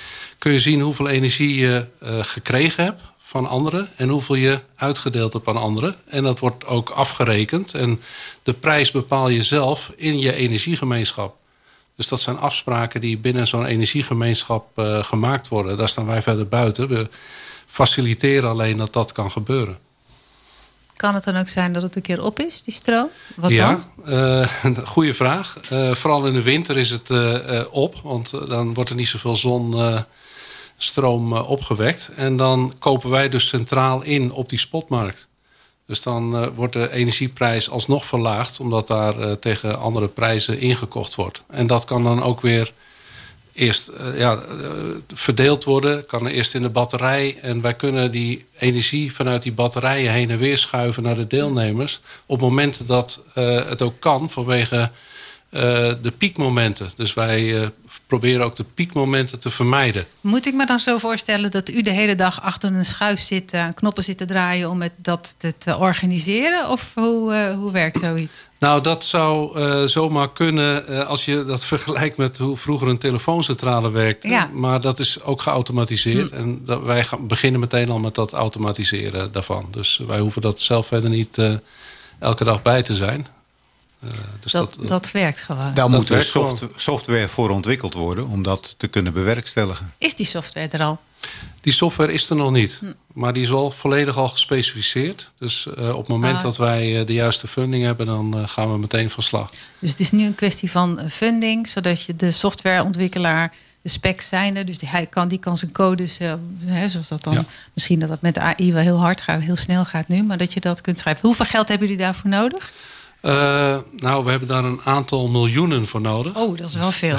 Speaker 15: kun je zien hoeveel energie je uh, gekregen hebt van anderen en hoeveel je uitgedeeld hebt aan anderen. En dat wordt ook afgerekend. En de prijs bepaal je zelf in je energiegemeenschap. Dus dat zijn afspraken die binnen zo'n energiegemeenschap uh, gemaakt worden. Daar staan wij verder buiten. We faciliteren alleen dat dat kan gebeuren.
Speaker 13: Kan het dan ook zijn dat het een keer op is, die stroom? Wat
Speaker 15: ja,
Speaker 13: dan?
Speaker 15: Uh, goede vraag. Uh, vooral in de winter is het uh, uh, op. Want uh, dan wordt er niet zoveel zonstroom uh, uh, opgewekt. En dan kopen wij dus centraal in op die spotmarkt. Dus dan uh, wordt de energieprijs alsnog verlaagd. Omdat daar uh, tegen andere prijzen ingekocht wordt. En dat kan dan ook weer eerst uh, ja, uh, verdeeld worden. Kan eerst in de batterij. En wij kunnen die energie vanuit die batterijen heen en weer schuiven naar de deelnemers. Op momenten dat uh, het ook kan vanwege uh, de piekmomenten. Dus wij uh, proberen ook de piekmomenten te vermijden.
Speaker 13: Moet ik me dan zo voorstellen dat u de hele dag achter een schuif zit, aan knoppen zit te draaien om het, dat te, te organiseren? Of hoe, uh, hoe werkt zoiets?
Speaker 15: Nou, dat zou uh, zomaar kunnen uh, als je dat vergelijkt met hoe vroeger een telefooncentrale werkte.
Speaker 13: Ja.
Speaker 15: Maar dat is ook geautomatiseerd. Hm. En dat, wij gaan beginnen meteen al met dat automatiseren daarvan. Dus wij hoeven dat zelf verder niet uh, elke dag bij te zijn. Uh, dus
Speaker 13: dat, dat, dat werkt gewoon.
Speaker 16: Daar moet er soft, software voor ontwikkeld worden om dat te kunnen bewerkstelligen.
Speaker 13: Is die software er al?
Speaker 15: Die software is er nog niet. Hm. Maar die is wel volledig al gespecificeerd. Dus uh, op het moment ah. dat wij uh, de juiste funding hebben, dan uh, gaan we meteen van slag.
Speaker 13: Dus het is nu een kwestie van funding, zodat je de softwareontwikkelaar, de specs zijn er, dus die, hij kan, die kan zijn codes, uh, hè, zoals dat dan, ja. Misschien dat dat met de A I wel heel hard gaat, heel snel gaat nu, maar dat je dat kunt schrijven. Hoeveel geld hebben jullie daarvoor nodig?
Speaker 15: Uh, nou, we hebben daar een aantal miljoenen voor nodig.
Speaker 13: Oh, dat is wel veel.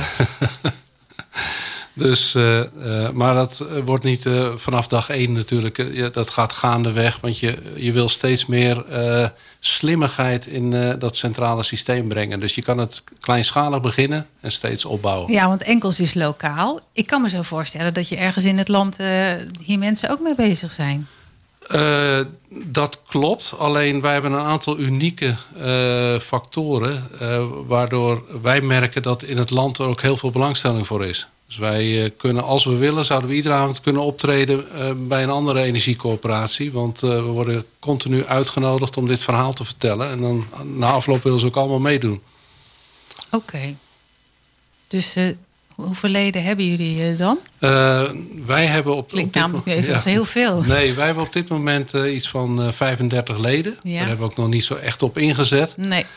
Speaker 15: Dus, uh, uh, maar dat wordt niet uh, vanaf dag één natuurlijk. Uh, dat gaat gaandeweg, want je, je wil steeds meer uh, slimmigheid in uh, dat centrale systeem brengen. Dus je kan het kleinschalig beginnen en steeds opbouwen.
Speaker 13: Ja, want Enkels is lokaal. Ik kan me zo voorstellen dat je ergens in het land uh, hier mensen ook mee bezig zijn.
Speaker 15: Uh, dat klopt, alleen wij hebben een aantal unieke uh, factoren, Uh, waardoor wij merken dat in het land er ook heel veel belangstelling voor is. Dus wij uh, kunnen, als we willen, zouden we iedere avond kunnen optreden uh, bij een andere energiecoöperatie. Want uh, we worden continu uitgenodigd om dit verhaal te vertellen. En dan na afloop willen ze ook allemaal meedoen.
Speaker 13: Oké. Okay. Dus Uh... hoeveel leden hebben jullie dan?
Speaker 15: Uh, wij hebben op.
Speaker 13: Klinkt
Speaker 15: op
Speaker 13: namelijk even ja. heel veel.
Speaker 15: Nee, wij hebben op dit moment uh, iets van uh, vijfendertig leden. Ja. Daar hebben we ook nog niet zo echt op ingezet.
Speaker 13: Nee.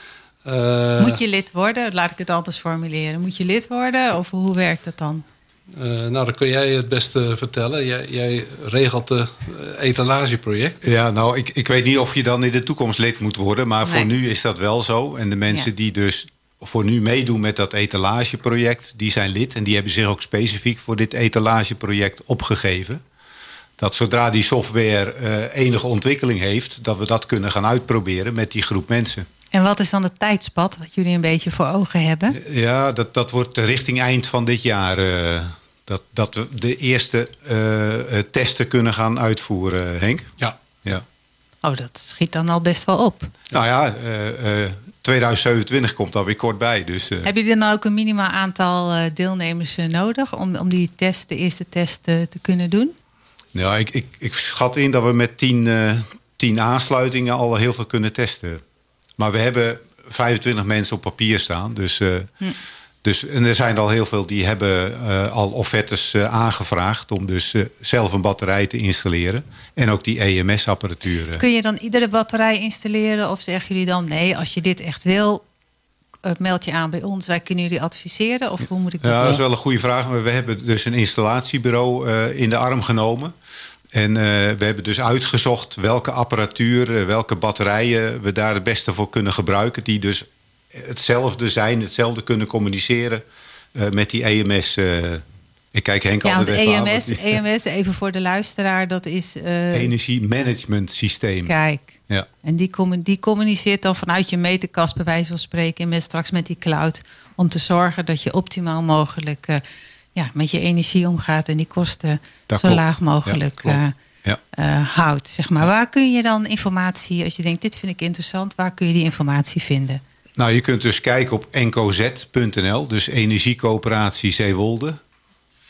Speaker 15: Uh,
Speaker 13: Moet je lid worden? Laat ik het anders formuleren. Moet je lid worden of hoe werkt dat dan?
Speaker 15: Uh, nou, dan kun jij het beste vertellen. Jij, jij regelt het uh, etalageproject.
Speaker 16: Ja, nou, ik, ik weet niet of je dan in de toekomst lid moet worden. Maar nee. Voor nu is dat wel zo. En de mensen ja. die dus voor nu meedoen met dat etalageproject, die zijn lid. En die hebben zich ook specifiek voor dit etalageproject opgegeven. Dat zodra die software uh, enige ontwikkeling heeft, dat we dat kunnen gaan uitproberen met die groep mensen.
Speaker 13: En wat is dan het tijdspad wat jullie een beetje voor ogen hebben?
Speaker 16: Ja, dat, dat wordt richting eind van dit jaar. Uh, dat, dat we de eerste uh, testen kunnen gaan uitvoeren, Henk.
Speaker 15: Ja.
Speaker 16: ja.
Speaker 13: Oh, dat schiet dan al best wel op.
Speaker 16: Nou ja, uh, uh, tweeduizend zevenentwintig komt alweer kort bij. Dus, uh...
Speaker 13: Hebben jullie dan ook een minimaal aantal uh, deelnemers uh, nodig om, om die test, de eerste test uh, te kunnen doen?
Speaker 16: Nou, ik, ik, ik schat in dat we met tien, uh, tien aansluitingen al heel veel kunnen testen. Maar we hebben vijfentwintig mensen op papier staan. Dus, uh, hm. dus, en er zijn er al heel veel die hebben uh, al offertes uh, aangevraagd om dus uh, zelf een batterij te installeren. En ook die E M S-apparatuur.
Speaker 13: Kun je dan iedere batterij installeren? Of zeggen jullie dan nee, als je dit echt wil, uh, meld je aan bij ons. Wij kunnen jullie adviseren? Of hoe moet ik dat
Speaker 16: Ja,
Speaker 13: doen?
Speaker 16: dat is wel een goede vraag. Maar we hebben dus een installatiebureau uh, in de arm genomen. En uh, we hebben dus uitgezocht welke apparatuur, uh, welke batterijen we daar het beste voor kunnen gebruiken. Die dus hetzelfde zijn, hetzelfde kunnen communiceren uh, met die E M S. Uh, ik kijk Henk
Speaker 13: ja,
Speaker 16: altijd
Speaker 13: even
Speaker 16: E M S,
Speaker 13: aan. E M S, even voor de luisteraar, dat is Uh...
Speaker 16: Energiemanagement systeem.
Speaker 13: Kijk.
Speaker 16: Ja.
Speaker 13: En die, die communiceert dan vanuit je meterkast, bij wijze van spreken, met straks met die cloud, om te zorgen dat je optimaal mogelijk Uh, ja, met je energie omgaat en die kosten dat zo klopt. laag mogelijk ja, uh, ja. uh, houdt. Zeg maar. Waar kun je dan informatie, als je denkt dit vind ik interessant, waar kun je die informatie vinden?
Speaker 16: Nou, je kunt dus kijken op encozet punt n l, dus Energiecoöperatie Zeewolde.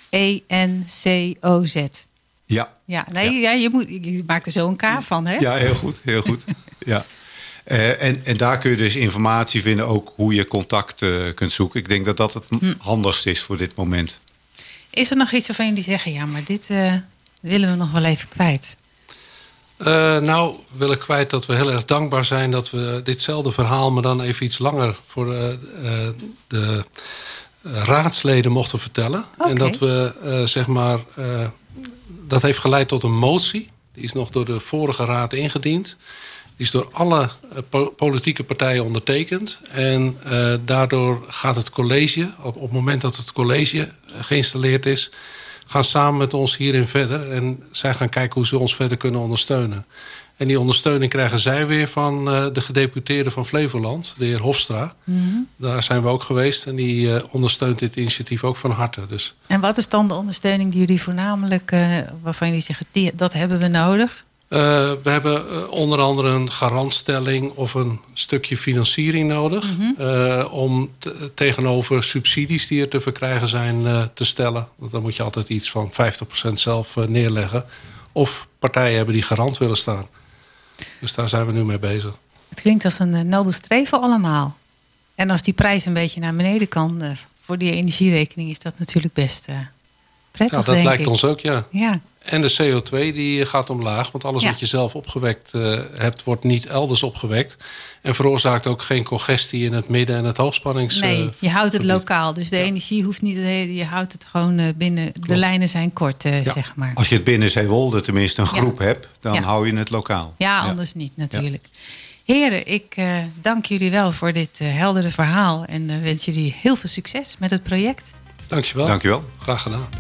Speaker 13: E N C O Z.
Speaker 16: Ja.
Speaker 13: Ja, nee, ja. Ja, je, moet, je maakt er zo een K van, hè?
Speaker 16: Ja, heel goed. Heel goed. Ja. Uh, en, en daar kun je dus informatie vinden, ook hoe je contact uh, kunt zoeken. Ik denk dat dat het hm. handigst is voor dit moment.
Speaker 13: Is er nog iets waarvan jullie zeggen, ja, maar dit uh, willen we nog wel even kwijt?
Speaker 15: Uh, nou, we willen kwijt dat we heel erg dankbaar zijn dat we ditzelfde verhaal, maar dan even iets langer voor uh, uh, de uh, raadsleden mochten vertellen. Okay. En dat we, uh, zeg maar, uh, dat heeft geleid tot een motie. Die is nog door de vorige raad ingediend. Die is door alle uh, politieke partijen ondertekend. En uh, daardoor gaat het college, op, op het moment dat het college geïnstalleerd is, gaan samen met ons hierin verder. En zij gaan kijken hoe ze ons verder kunnen ondersteunen. En die ondersteuning krijgen zij weer van uh, de gedeputeerde van Flevoland, de heer Hofstra. Mm-hmm. Daar zijn we ook geweest en die uh, ondersteunt dit initiatief ook van harte. Dus.
Speaker 13: En wat is dan de ondersteuning die jullie voornamelijk, uh, waarvan jullie zeggen, die, dat hebben we nodig?
Speaker 15: Uh, we hebben uh, onder andere een garantstelling of een stukje financiering nodig. Mm-hmm. uh, om t- tegenover subsidies die er te verkrijgen zijn uh, te stellen. Want dan moet je altijd iets van vijftig procent zelf uh, neerleggen. Of partijen hebben die garant willen staan. Dus daar zijn we nu mee bezig.
Speaker 13: Het klinkt als een uh, nobel streven allemaal. En als die prijs een beetje naar beneden kan uh, voor die energierekening, is dat natuurlijk best uh, prettig.
Speaker 15: Ja, dat
Speaker 13: denk
Speaker 15: lijkt
Speaker 13: ik.
Speaker 15: ons ook, ja.
Speaker 13: Ja.
Speaker 15: En de C O twee die gaat omlaag. Want alles ja. wat je zelf opgewekt uh, hebt, wordt niet elders opgewekt. En veroorzaakt ook geen congestie in het midden- en het hoogspannings.
Speaker 13: Nee,
Speaker 15: uh,
Speaker 13: je houdt het
Speaker 15: gebied.
Speaker 13: lokaal. Dus de ja. energie hoeft niet... Je houdt het gewoon uh, binnen... Klopt. De lijnen zijn kort, uh, ja. zeg maar.
Speaker 16: Als je het binnen Zeewolde tenminste een groep ja. hebt, dan
Speaker 13: ja.
Speaker 16: hou je het lokaal.
Speaker 13: Ja, anders ja. niet natuurlijk. Ja. Heren, ik uh, dank jullie wel voor dit uh, heldere verhaal. En uh, wens jullie heel veel succes met het project.
Speaker 15: Dankjewel.
Speaker 16: Dankjewel.
Speaker 15: Graag gedaan.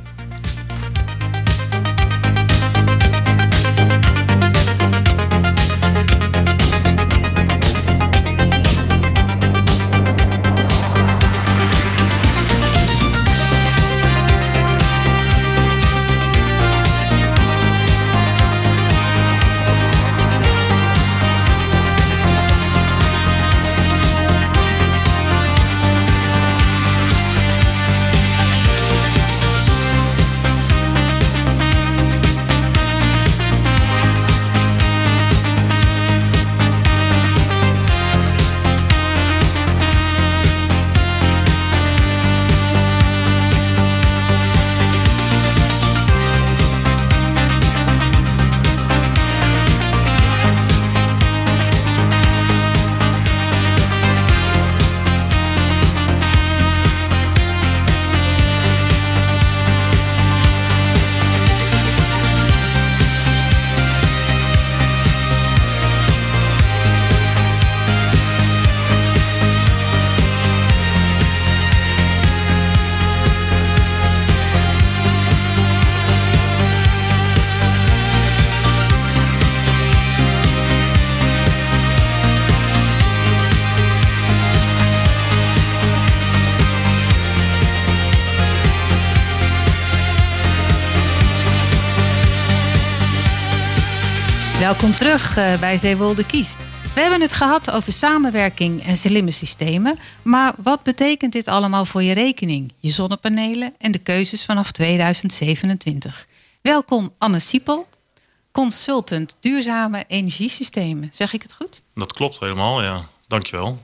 Speaker 13: Welkom terug uh, bij Zeewolde Kiest. We hebben het gehad over samenwerking en slimme systemen. Maar wat betekent dit allemaal voor je rekening, je zonnepanelen en de keuzes vanaf tweeduizend zevenentwintig? Welkom Anne Siepel, consultant duurzame energiesystemen. Zeg ik het goed?
Speaker 17: Dat klopt helemaal, ja. Dankjewel.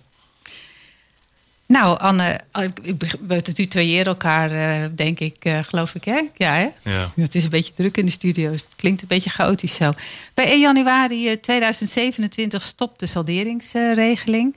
Speaker 13: Nou, Anne, we tutoyeren elkaar, uh, denk ik, uh, geloof ik, hè? Ja, hè?
Speaker 17: Ja.
Speaker 13: Het is een beetje druk in de studio's. Het klinkt een beetje chaotisch zo. Bij één januari tweeduizend zevenentwintig stopt de salderingsregeling.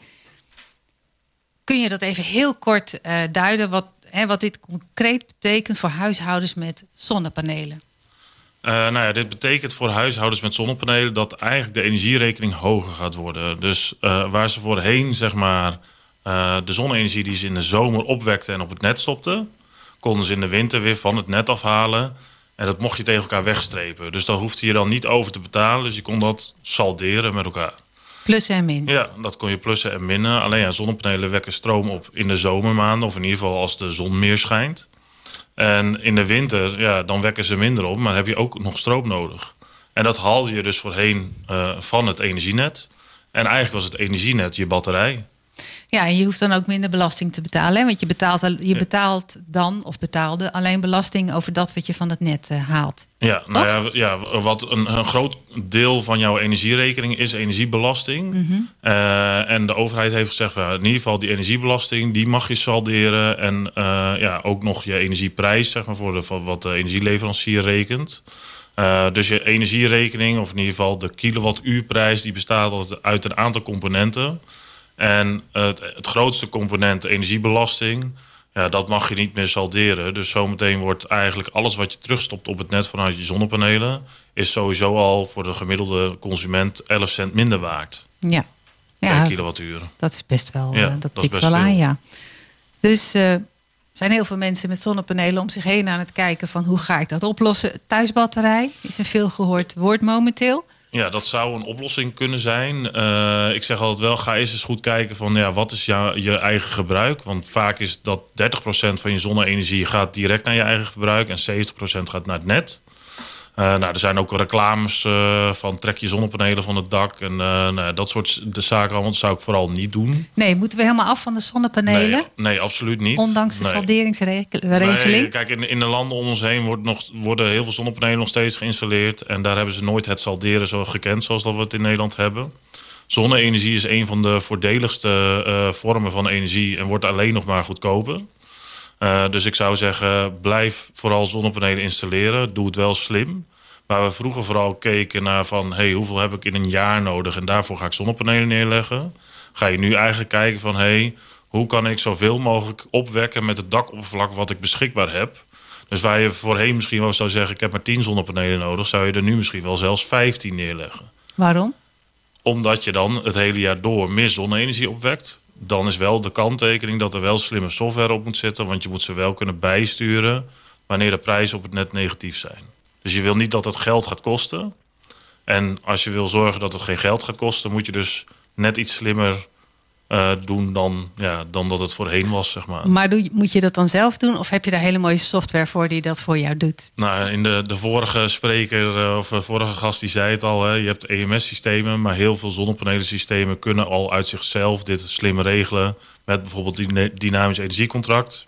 Speaker 13: Kun je dat even heel kort uh, duiden, wat, hè, wat dit concreet betekent voor huishoudens met zonnepanelen?
Speaker 17: Uh, nou ja, dit betekent voor huishoudens met zonnepanelen dat eigenlijk de energierekening hoger gaat worden. Dus uh, waar ze voorheen, zeg maar, Uh, de zonne-energie die ze in de zomer opwekten en op het net stopten, konden ze in de winter weer van het net afhalen. En dat mocht je tegen elkaar wegstrepen. Dus daar hoefde je dan niet over te betalen. Dus je kon dat salderen met elkaar.
Speaker 13: Plussen en min.
Speaker 17: Ja, dat kon je plussen en minnen. Alleen ja, zonnepanelen wekken stroom op in de zomermaanden. Of in ieder geval als de zon meer schijnt. En in de winter, ja, dan wekken ze minder op. Maar dan heb je ook nog stroom nodig. En dat haalde je dus voorheen uh, van het energienet. En eigenlijk was het energienet je batterij.
Speaker 13: Ja, en je hoeft dan ook minder belasting te betalen. Hè? Want je betaalt, al- je betaalt dan, of betaalde, alleen belasting over dat wat je van het net uh, haalt.
Speaker 17: Ja, nou ja, ja, wat een, een groot deel van jouw energierekening is energiebelasting.
Speaker 13: Mm-hmm.
Speaker 17: Uh, en de overheid heeft gezegd, van, in ieder geval die energiebelasting, die mag je salderen. En uh, ja, ook nog je energieprijs, zeg maar, voor, de, voor wat de energieleverancier rekent. Uh, dus je energierekening, of in ieder geval de kilowattuurprijs, die bestaat altijd uit een aantal componenten. En het, het grootste component, de energiebelasting, ja, dat mag je niet meer salderen. Dus zometeen wordt eigenlijk alles wat je terugstopt op het net vanuit je zonnepanelen, is sowieso al voor de gemiddelde consument elf cent minder waard.
Speaker 13: Ja,
Speaker 17: Per
Speaker 13: ja
Speaker 17: kilowattuur.
Speaker 13: dat is best wel,
Speaker 17: Ja,
Speaker 13: uh, dat,
Speaker 17: dat is
Speaker 13: tikt
Speaker 17: best
Speaker 13: wel aan,
Speaker 17: veel.
Speaker 13: ja. Dus uh, er zijn heel veel mensen met zonnepanelen om zich heen aan het kijken van hoe ga ik dat oplossen. Thuisbatterij is een veelgehoord woord momenteel.
Speaker 17: Ja, dat zou een oplossing kunnen zijn. Uh, ik zeg altijd wel, ga eens eens goed kijken van ja, wat is jou, je eigen gebruik. Want vaak is dat dertig procent van je zonne-energie gaat direct naar je eigen verbruik en zeventig procent gaat naar het net. Uh, nou, er zijn ook reclames uh, van trek je zonnepanelen van het dak. En uh, nou, dat soort de zaken allemaal, dat zou ik vooral niet doen.
Speaker 13: Nee, moeten we helemaal af van de zonnepanelen?
Speaker 17: Nee, nee, absoluut niet.
Speaker 13: Ondanks de
Speaker 17: Nee.
Speaker 13: salderingsregeling?
Speaker 17: Nee, kijk, in, in de landen om ons heen wordt nog, worden heel veel zonnepanelen nog steeds geïnstalleerd. En daar hebben ze nooit het salderen zo gekend zoals dat we het in Nederland hebben. Zonne-energie is een van de voordeligste uh, vormen van energie en wordt alleen nog maar goedkoper. Uh, dus ik zou zeggen, blijf vooral zonnepanelen installeren. Doe het wel slim. Waar we vroeger vooral keken naar van, hey, hoeveel heb ik in een jaar nodig en daarvoor ga ik zonnepanelen neerleggen. Ga je nu eigenlijk kijken van, hey, hoe kan ik zoveel mogelijk opwekken met het dakoppervlak wat ik beschikbaar heb. Dus waar je voorheen misschien wel zou zeggen, ik heb maar tien zonnepanelen nodig, zou je er nu misschien wel zelfs vijftien neerleggen.
Speaker 13: Waarom?
Speaker 17: Omdat je dan het hele jaar door meer zonne-energie opwekt. Dan is wel de kanttekening dat er wel slimme software op moet zitten. Want je moet ze wel kunnen bijsturen wanneer de prijzen op het net negatief zijn. Dus je wil niet dat het geld gaat kosten. En als je wil zorgen dat het geen geld gaat kosten, moet je dus net iets slimmer uh, doen dan, ja, dan dat het voorheen was, zeg maar.
Speaker 13: Maar doe, moet je dat dan zelf doen? Of heb je daar hele mooie software voor die dat voor jou doet?
Speaker 17: Nou, in de, de vorige spreker uh, of de vorige gast die zei het al. Hè, je hebt E M S-systemen, maar heel veel zonnepanelensystemen kunnen al uit zichzelf dit slim regelen. Met bijvoorbeeld die dynamisch energiecontract.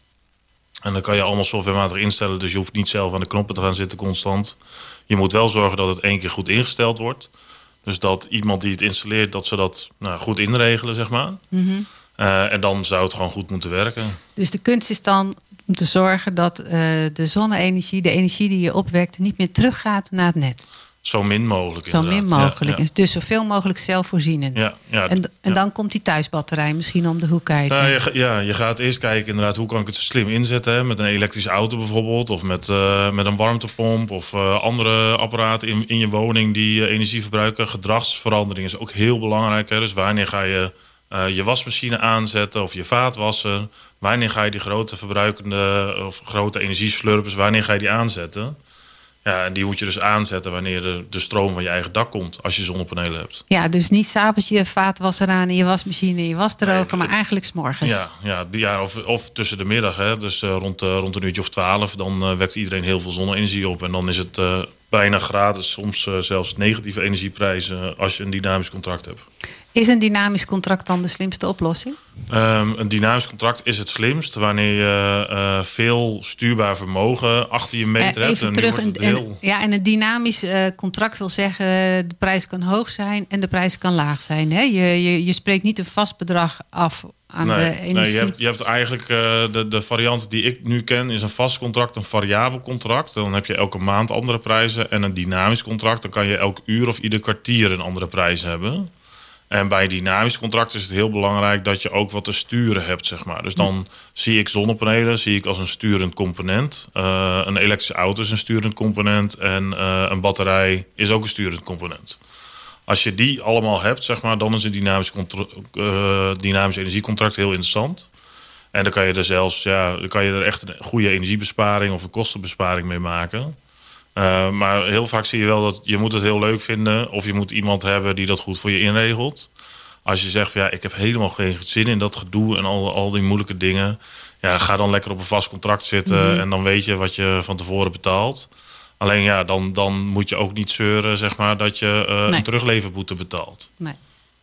Speaker 17: En dan kan je allemaal softwarematig instellen. Dus je hoeft niet zelf aan de knoppen te gaan zitten constant. Je moet wel zorgen dat het één keer goed ingesteld wordt. Dus dat iemand die het installeert, dat ze dat nou, goed inregelen, zeg maar.
Speaker 13: Mm-hmm.
Speaker 17: Uh, en dan zou het gewoon goed moeten werken.
Speaker 13: Dus de kunst is dan om te zorgen dat uh, de zonne-energie, de energie die je opwekt, niet meer teruggaat naar het net.
Speaker 17: Zo min mogelijk.
Speaker 13: Zo min
Speaker 17: inderdaad.
Speaker 13: mogelijk.
Speaker 17: Ja, ja.
Speaker 13: Dus zoveel mogelijk zelfvoorzienend.
Speaker 17: Ja, ja,
Speaker 13: en en
Speaker 17: ja.
Speaker 13: dan komt die thuisbatterij misschien om de hoek kijken.
Speaker 17: Nou, je, ja, je gaat eerst kijken inderdaad hoe kan ik het slim inzetten. Hè? Met een elektrische auto bijvoorbeeld. Of met, uh, met een warmtepomp. Of uh, andere apparaten in, in je woning die uh, energie verbruiken. Gedragsverandering is ook heel belangrijk. Hè? Dus wanneer ga je uh, je wasmachine aanzetten of je vaatwasser? Wanneer ga je die grote verbruikende of grote energieslurpers, wanneer ga je die aanzetten? Ja, en die moet je dus aanzetten wanneer de, de stroom van je eigen dak komt, als je zonnepanelen hebt.
Speaker 13: Ja, dus niet s'avonds je vaatwasser aan en je wasmachine en je wasdroger, nee, maar eigenlijk 's morgens.
Speaker 17: Ja, ja, ja of, of tussen de middag, hè, dus uh, rond, uh, rond een uurtje of twaalf, dan uh, wekt iedereen heel veel zonne-energie op. En dan is het uh, bijna gratis, soms uh, zelfs negatieve energieprijzen als je een dynamisch contract hebt.
Speaker 13: Is een dynamisch contract dan de slimste oplossing?
Speaker 17: Um, een dynamisch contract is het slimst wanneer je uh, veel stuurbaar vermogen achter je meter
Speaker 13: uh,
Speaker 17: hebt.
Speaker 13: Even terug. En, heel... en, ja, en een dynamisch uh, contract wil zeggen, de prijs kan hoog zijn en de prijs kan laag zijn. Hè? Je, je, je spreekt niet een vast bedrag af aan
Speaker 17: nee,
Speaker 13: de energie.
Speaker 17: Nee, je hebt, je hebt eigenlijk uh, de, de variant die ik nu ken, is een vast contract, een variabel contract. Dan heb je elke maand andere prijzen. En een dynamisch contract, dan kan je elk uur of ieder kwartier een andere prijs hebben. En bij een dynamisch contract is het heel belangrijk dat je ook wat te sturen hebt, zeg maar. Dus dan zie ik zonnepanelen zie ik als een sturend component. Uh, een elektrische auto is een sturend component. En uh, een batterij is ook een sturend component. Als je die allemaal hebt, zeg maar, dan is een dynamisch, contra- uh, dynamisch energiecontract heel interessant. En dan kan je er zelfs, ja, dan kan je er echt een goede energiebesparing of een kostenbesparing mee maken. Uh, maar heel vaak zie je wel dat je moet het heel leuk vinden. Of je moet iemand hebben die dat goed voor je inregelt. Als je zegt van ja, ik heb helemaal geen zin in dat gedoe en al, al die moeilijke dingen. Ja, ga dan lekker op een vast contract zitten. Mm-hmm. En dan weet je wat je van tevoren betaalt. Alleen ja, dan, dan moet je ook niet zeuren, zeg maar, dat je uh, nee. een terugleverboete betaalt.
Speaker 13: Nee.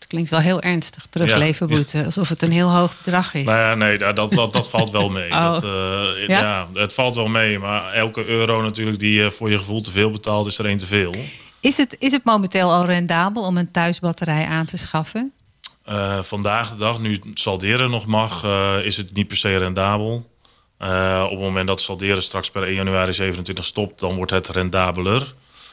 Speaker 13: Het klinkt wel heel ernstig, terugleverboete. Ja. Alsof het een heel hoog bedrag is.
Speaker 17: Nou ja, nee, dat, dat, dat valt wel mee.
Speaker 13: Oh.
Speaker 17: Dat, uh,
Speaker 13: ja?
Speaker 17: ja, het valt wel mee. Maar elke euro natuurlijk die je voor je gevoel te veel betaalt, is er één te veel.
Speaker 13: Is het, is het momenteel al rendabel om een thuisbatterij aan te schaffen?
Speaker 17: Uh, vandaag de dag, nu het salderen nog mag, uh, is het niet per se rendabel. Uh, op het moment dat het salderen straks per één januari zevenentwintig stopt, dan wordt het rendabeler.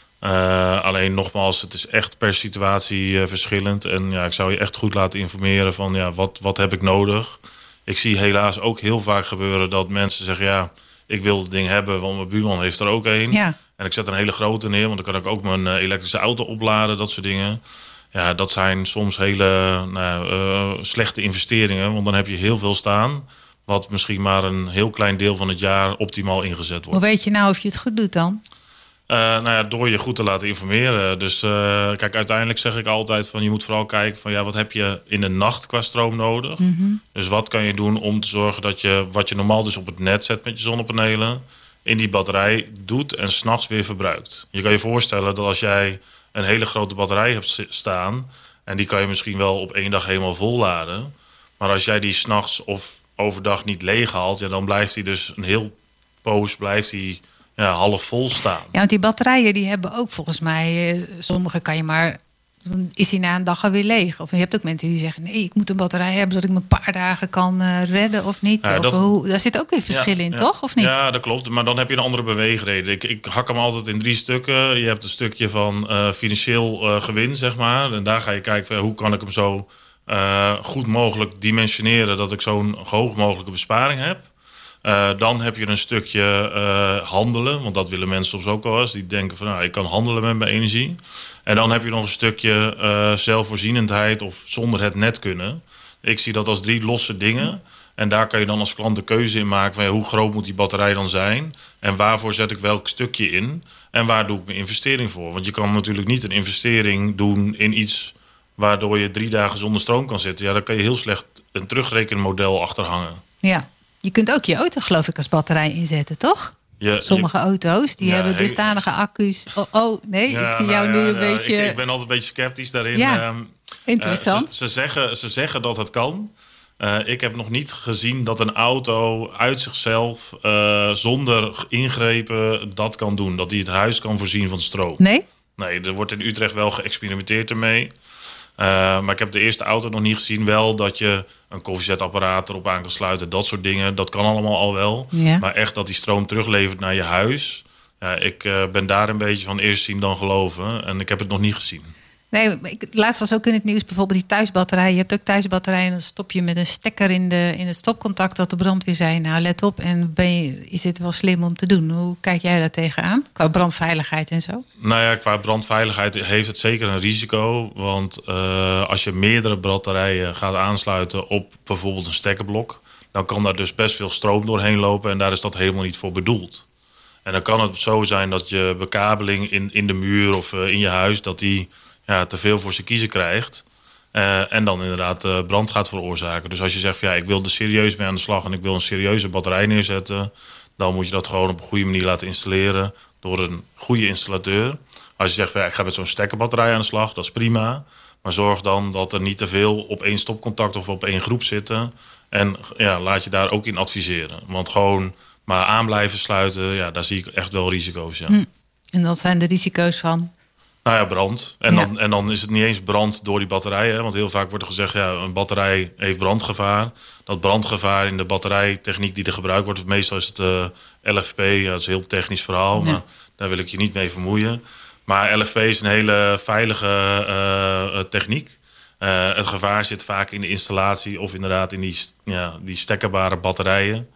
Speaker 17: Uh, alleen nogmaals, het is echt per situatie uh, verschillend. En ja, ik zou je echt goed laten informeren van ja, wat, wat heb ik nodig. Ik zie helaas ook heel vaak gebeuren dat mensen zeggen, ja, ik wil het ding hebben, want mijn buurman heeft er ook een.
Speaker 13: Ja.
Speaker 17: En ik zet een hele grote neer, want dan kan ik ook mijn uh, elektrische auto opladen, dat soort dingen. Ja, dat zijn soms hele nou, uh, slechte investeringen, want dan heb je heel veel staan, wat misschien maar een heel klein deel van het jaar optimaal ingezet wordt.
Speaker 13: Hoe weet je nou of je het goed doet dan?
Speaker 17: Uh, nou ja, door je goed te laten informeren. Dus uh, kijk, uiteindelijk zeg ik altijd van je moet vooral kijken van ja, wat heb je in de nacht qua stroom nodig?
Speaker 13: Mm-hmm.
Speaker 17: Dus wat kan je doen om te zorgen dat je wat je normaal dus op het net zet met je zonnepanelen in die batterij doet en 's nachts weer verbruikt. Je kan je voorstellen dat als jij een hele grote batterij hebt staan en die kan je misschien wel op één dag helemaal vol laden, maar als jij die 's nachts of overdag niet leeg haalt, ja, dan blijft die dus een heel poos blijft die ja, half vol staan.
Speaker 13: Ja, want die batterijen die hebben ook volgens mij, uh, sommige kan je maar, dan is hij na een dag alweer leeg. Of je hebt ook mensen die zeggen, nee, ik moet een batterij hebben dat ik me een paar dagen kan uh, redden of niet.
Speaker 17: Ja,
Speaker 13: of
Speaker 17: dat,
Speaker 13: hoe, daar zit ook weer verschil
Speaker 17: ja,
Speaker 13: in,
Speaker 17: ja.
Speaker 13: toch? Of niet?
Speaker 17: Ja, dat klopt. Maar dan heb je een andere beweegreden. Ik, ik hak hem altijd in drie stukken. Je hebt een stukje van uh, financieel uh, gewin, zeg maar. En daar ga je kijken van, hoe kan ik hem zo uh, goed mogelijk dimensioneren dat ik zo'n hoog mogelijke besparing heb. Uh, dan heb je een stukje uh, handelen, want dat willen mensen soms ook wel eens. Die denken van, nou, ik kan handelen met mijn energie. En dan heb je nog een stukje uh, zelfvoorzienendheid of zonder het net kunnen. Ik zie dat als drie losse dingen. En daar kan je dan als klant de keuze in maken van ja, hoe groot moet die batterij dan zijn? En waarvoor zet ik welk stukje in? En waar doe ik mijn investering voor? Want je kan natuurlijk niet een investering doen in iets waardoor je drie dagen zonder stroom kan zitten. Ja, daar kan je heel slecht een terugrekenmodel achter hangen.
Speaker 13: Ja. Je kunt ook je auto, geloof ik, als batterij inzetten, toch?
Speaker 17: Je,
Speaker 13: Sommige
Speaker 17: je,
Speaker 13: auto's, die
Speaker 17: ja,
Speaker 13: hebben
Speaker 17: hey,
Speaker 13: dusdanige accu's. Oh, oh nee,
Speaker 17: ja,
Speaker 13: ik zie
Speaker 17: nou
Speaker 13: jou
Speaker 17: ja,
Speaker 13: nu een
Speaker 17: nou,
Speaker 13: beetje...
Speaker 17: Ik, ik ben altijd een beetje sceptisch daarin.
Speaker 13: Ja,
Speaker 17: um,
Speaker 13: interessant.
Speaker 17: Uh, ze, ze, zeggen, ze zeggen dat het kan. Uh, ik heb nog niet gezien dat een auto uit zichzelf, uh, zonder ingrepen, dat kan doen. Dat die het huis kan voorzien van stroom.
Speaker 13: Nee?
Speaker 17: Nee, er wordt in Utrecht wel geëxperimenteerd ermee. Uh, maar ik heb de eerste auto nog niet gezien. Wel dat je een koffiezetapparaat erop aan kan sluiten. Dat soort dingen. Dat kan allemaal al wel.
Speaker 13: Ja.
Speaker 17: Maar echt dat die stroom teruglevert naar je huis. Ja, ik uh, ben daar een beetje van eerst zien dan geloven. En ik heb het nog niet gezien.
Speaker 13: Nee, ik, laatst was ook in het nieuws bijvoorbeeld die thuisbatterij. Je hebt ook thuisbatterijen en dan stop je met een stekker in, de, in het stopcontact dat de brandweer zei. Nou, let op. En ben je, is dit wel slim om te doen? Hoe kijk jij daar tegenaan? Qua brandveiligheid en zo?
Speaker 17: Nou ja, qua brandveiligheid heeft het zeker een risico. Want uh, als je meerdere batterijen gaat aansluiten op bijvoorbeeld een stekkerblok, dan kan daar dus best veel stroom doorheen lopen. En daar is dat helemaal niet voor bedoeld. En dan kan het zo zijn dat je bekabeling in, in de muur of uh, in je huis, dat die ja, te veel voor zijn kiezen krijgt. Uh, en dan inderdaad uh, brand gaat veroorzaken. Dus als je zegt van ja, ik wil er serieus mee aan de slag en ik wil een serieuze batterij neerzetten, dan moet je dat gewoon op een goede manier laten installeren door een goede installateur. Als je zegt van ja, ik ga met zo'n stekkerbatterij aan de slag, dat is prima. Maar zorg dan dat er niet te veel op één stopcontact of op één groep zitten. En ja, laat je daar ook in adviseren. Want gewoon maar aan blijven sluiten, ja, daar zie ik echt wel risico's. Ja.
Speaker 13: Hm. En dat zijn de risico's van?
Speaker 17: Nou ja, brand. En,
Speaker 13: ja.
Speaker 17: dan, en dan is het niet eens brand door die batterij. Hè? Want heel vaak wordt er gezegd, ja, een batterij heeft brandgevaar. Dat brandgevaar in de batterijtechniek die er gebruikt wordt, meestal is het uh, L F P. Ja, dat is een heel technisch verhaal, ja. Maar daar wil ik je niet mee vermoeien. Maar L F P is een hele veilige uh, techniek. Uh, het gevaar zit vaak in de installatie of inderdaad in die, ja, die stekkerbare batterijen.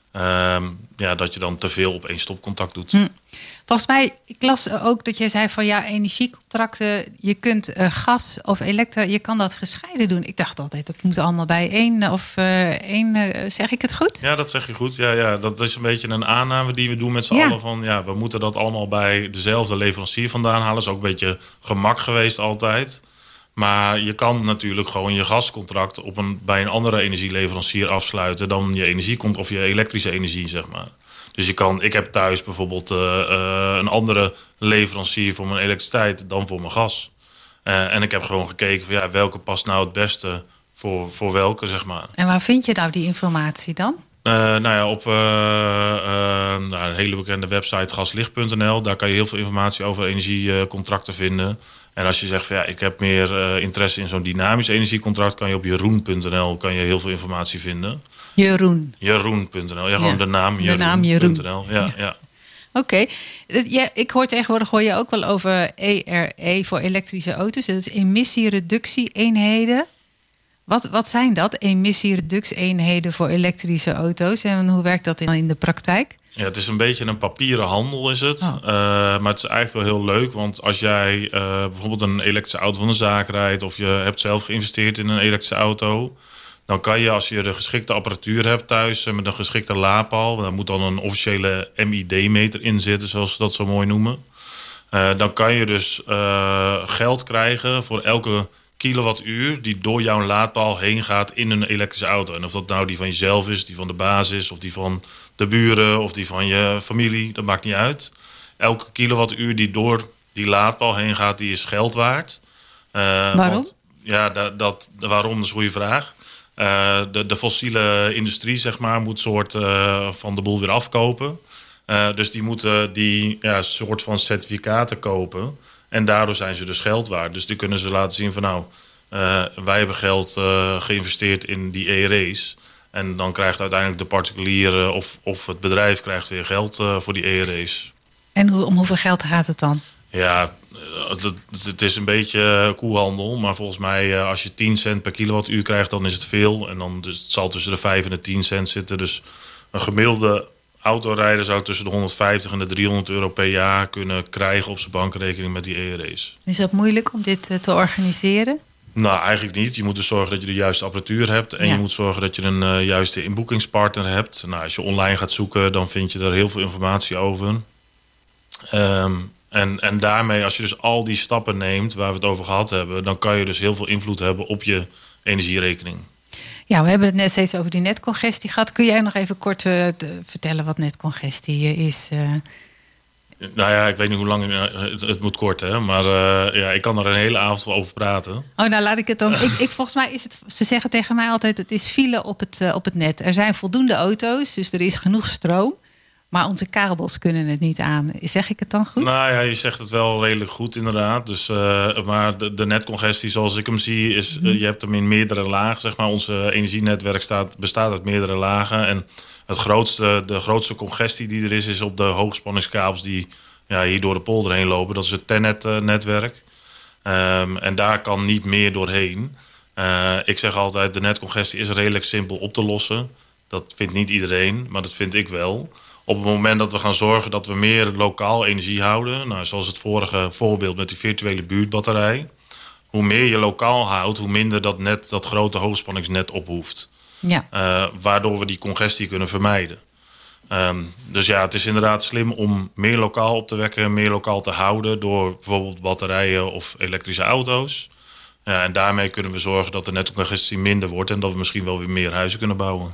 Speaker 17: Uh, ja, dat je dan te veel op één stopcontact doet.
Speaker 13: Hm. Volgens mij, ik las ook dat jij zei van ja, energiecontracten, je kunt uh, gas of elektra, je kan dat gescheiden doen. Ik dacht altijd, dat moet allemaal bij één of uh, één, uh, zeg ik het goed?
Speaker 17: Ja, dat zeg je goed. Ja, ja, dat is een beetje een aanname die we doen met z'n
Speaker 13: ja.
Speaker 17: allen. Van, ja, we moeten dat allemaal bij dezelfde leverancier vandaan halen. Dat is ook een beetje gemak geweest altijd. Maar je kan natuurlijk gewoon je gascontract op een, bij een andere energieleverancier afsluiten dan je energiecontract of je elektrische energie, zeg maar. Dus je kan, ik heb thuis bijvoorbeeld uh, uh, een andere leverancier voor mijn elektriciteit dan voor mijn gas. Uh, en ik heb gewoon gekeken van ja, welke past nou het beste voor, voor welke, zeg maar.
Speaker 13: En waar vind je nou die informatie dan?
Speaker 17: Uh, nou ja, op uh, uh, nou, een hele bekende website gaslicht punt n l. Daar kan je heel veel informatie over energiecontracten vinden. En als je zegt van ja, ik heb meer uh, interesse in zo'n dynamisch energiecontract, kan je op jeroen punt n l kan je heel veel informatie vinden.
Speaker 13: Jeroen.
Speaker 17: Jeroen punt n l. Ja, gewoon
Speaker 13: Ja.
Speaker 17: de naam
Speaker 13: De naam Jeroen.
Speaker 17: Jeroen punt n l. Ja, ja.
Speaker 13: Oké. Ja, ik hoor tegenwoordig hoor je ook wel over E R E voor elektrische auto's. Dat is emissiereductie-eenheden. Wat, wat zijn dat, emissiereductie-eenheden voor elektrische auto's? En hoe werkt dat in, in de praktijk?
Speaker 17: Ja, het is een beetje een papieren handel is het.
Speaker 13: Oh.
Speaker 17: Uh, maar het is eigenlijk wel heel leuk. Want als jij uh, bijvoorbeeld een elektrische auto van de zaak rijdt, of je hebt zelf geïnvesteerd in een elektrische auto, dan kan je, als je de geschikte apparatuur hebt thuis uh, met een geschikte laadpaal, daar moet dan een officiële M I D-meter in zitten, zoals ze dat zo mooi noemen. Uh, dan kan je dus uh, geld krijgen voor elke kilowattuur die door jouw laadpaal heen gaat in een elektrische auto. En of dat nou die van jezelf is, die van de baas is, of die van de buren, of die van je familie, dat maakt niet uit. Elke kilowattuur die door die laadpaal heen gaat, die is geld waard. Uh,
Speaker 13: Waarom?
Speaker 17: Want, ja, dat, dat, waarom, dat is een goede vraag. Uh, de, de fossiele industrie, zeg maar, moet soort uh, van de boel weer afkopen. Uh, dus die moeten die ja, soort van certificaten kopen. En daardoor zijn ze dus geld waard. Dus die kunnen ze laten zien van nou, uh, wij hebben geld uh, geïnvesteerd in die E R E's. En dan krijgt uiteindelijk de particulier of, of het bedrijf krijgt weer geld uh, voor die E R E's.
Speaker 13: En hoe, om hoeveel geld gaat het dan?
Speaker 17: Ja, het, het is een beetje koehandel. Maar volgens mij uh, als je tien cent per kilowattuur krijgt, dan is het veel. En dan dus, het zal tussen de vijf en de tien cent zitten. Dus een gemiddelde autorijder zou tussen de honderdvijftig en de driehonderd euro per jaar kunnen krijgen op zijn bankrekening met die E R E's.
Speaker 13: Is dat moeilijk om dit uh, te organiseren?
Speaker 17: Nou, eigenlijk niet. Je moet dus zorgen dat je de juiste apparatuur hebt. En
Speaker 13: Ja.
Speaker 17: je moet zorgen dat je een uh, juiste inboekingspartner hebt. Nou, als je online gaat zoeken, dan vind je er heel veel informatie over. Um, en, en daarmee, als je dus al die stappen neemt waar we het over gehad hebben, dan kan je dus heel veel invloed hebben op je energierekening.
Speaker 13: Ja, we hebben het net steeds over die netcongestie gehad. Kun jij nog even kort uh, de, vertellen wat netcongestie uh, is? Uh...
Speaker 17: Nou ja, ik weet niet hoe lang uh, het, het moet kort, hè. Maar uh, ja, ik kan er een hele avond wel over praten.
Speaker 13: Oh, nou laat ik het dan. ik, ik, volgens mij is het. Ze zeggen tegen mij altijd: het is file op het, uh, op het net. Er zijn voldoende auto's, dus er is genoeg stroom. Maar onze kabels kunnen het niet aan. Zeg ik het dan goed?
Speaker 17: Nou ja, je zegt het wel redelijk goed inderdaad. Dus, uh, maar de, de netcongestie zoals ik hem zie, is uh, je hebt hem in meerdere lagen. Zeg maar. Onze energienetwerk staat, bestaat uit meerdere lagen. En het grootste, de grootste congestie die er is, is op de hoogspanningskabels die ja, hier door de polder heen lopen. Dat is het TenNet-netwerk. Um, en daar kan niet meer doorheen. Uh, ik zeg altijd, de netcongestie is redelijk simpel op te lossen. Dat vindt niet iedereen, maar dat vind ik wel. Op het moment dat we gaan zorgen dat we meer lokaal energie houden, nou, zoals het vorige voorbeeld met die virtuele buurtbatterij. Hoe meer je lokaal houdt, hoe minder dat, net, dat grote hoogspanningsnet ophoeft.
Speaker 13: Ja.
Speaker 17: Uh, waardoor we die congestie kunnen vermijden. Um, dus ja, het is inderdaad slim om meer lokaal op te wekken, meer lokaal te houden door bijvoorbeeld batterijen of elektrische auto's. Ja, en daarmee kunnen we zorgen dat de netcongestie minder wordt en dat we misschien wel weer meer huizen kunnen bouwen.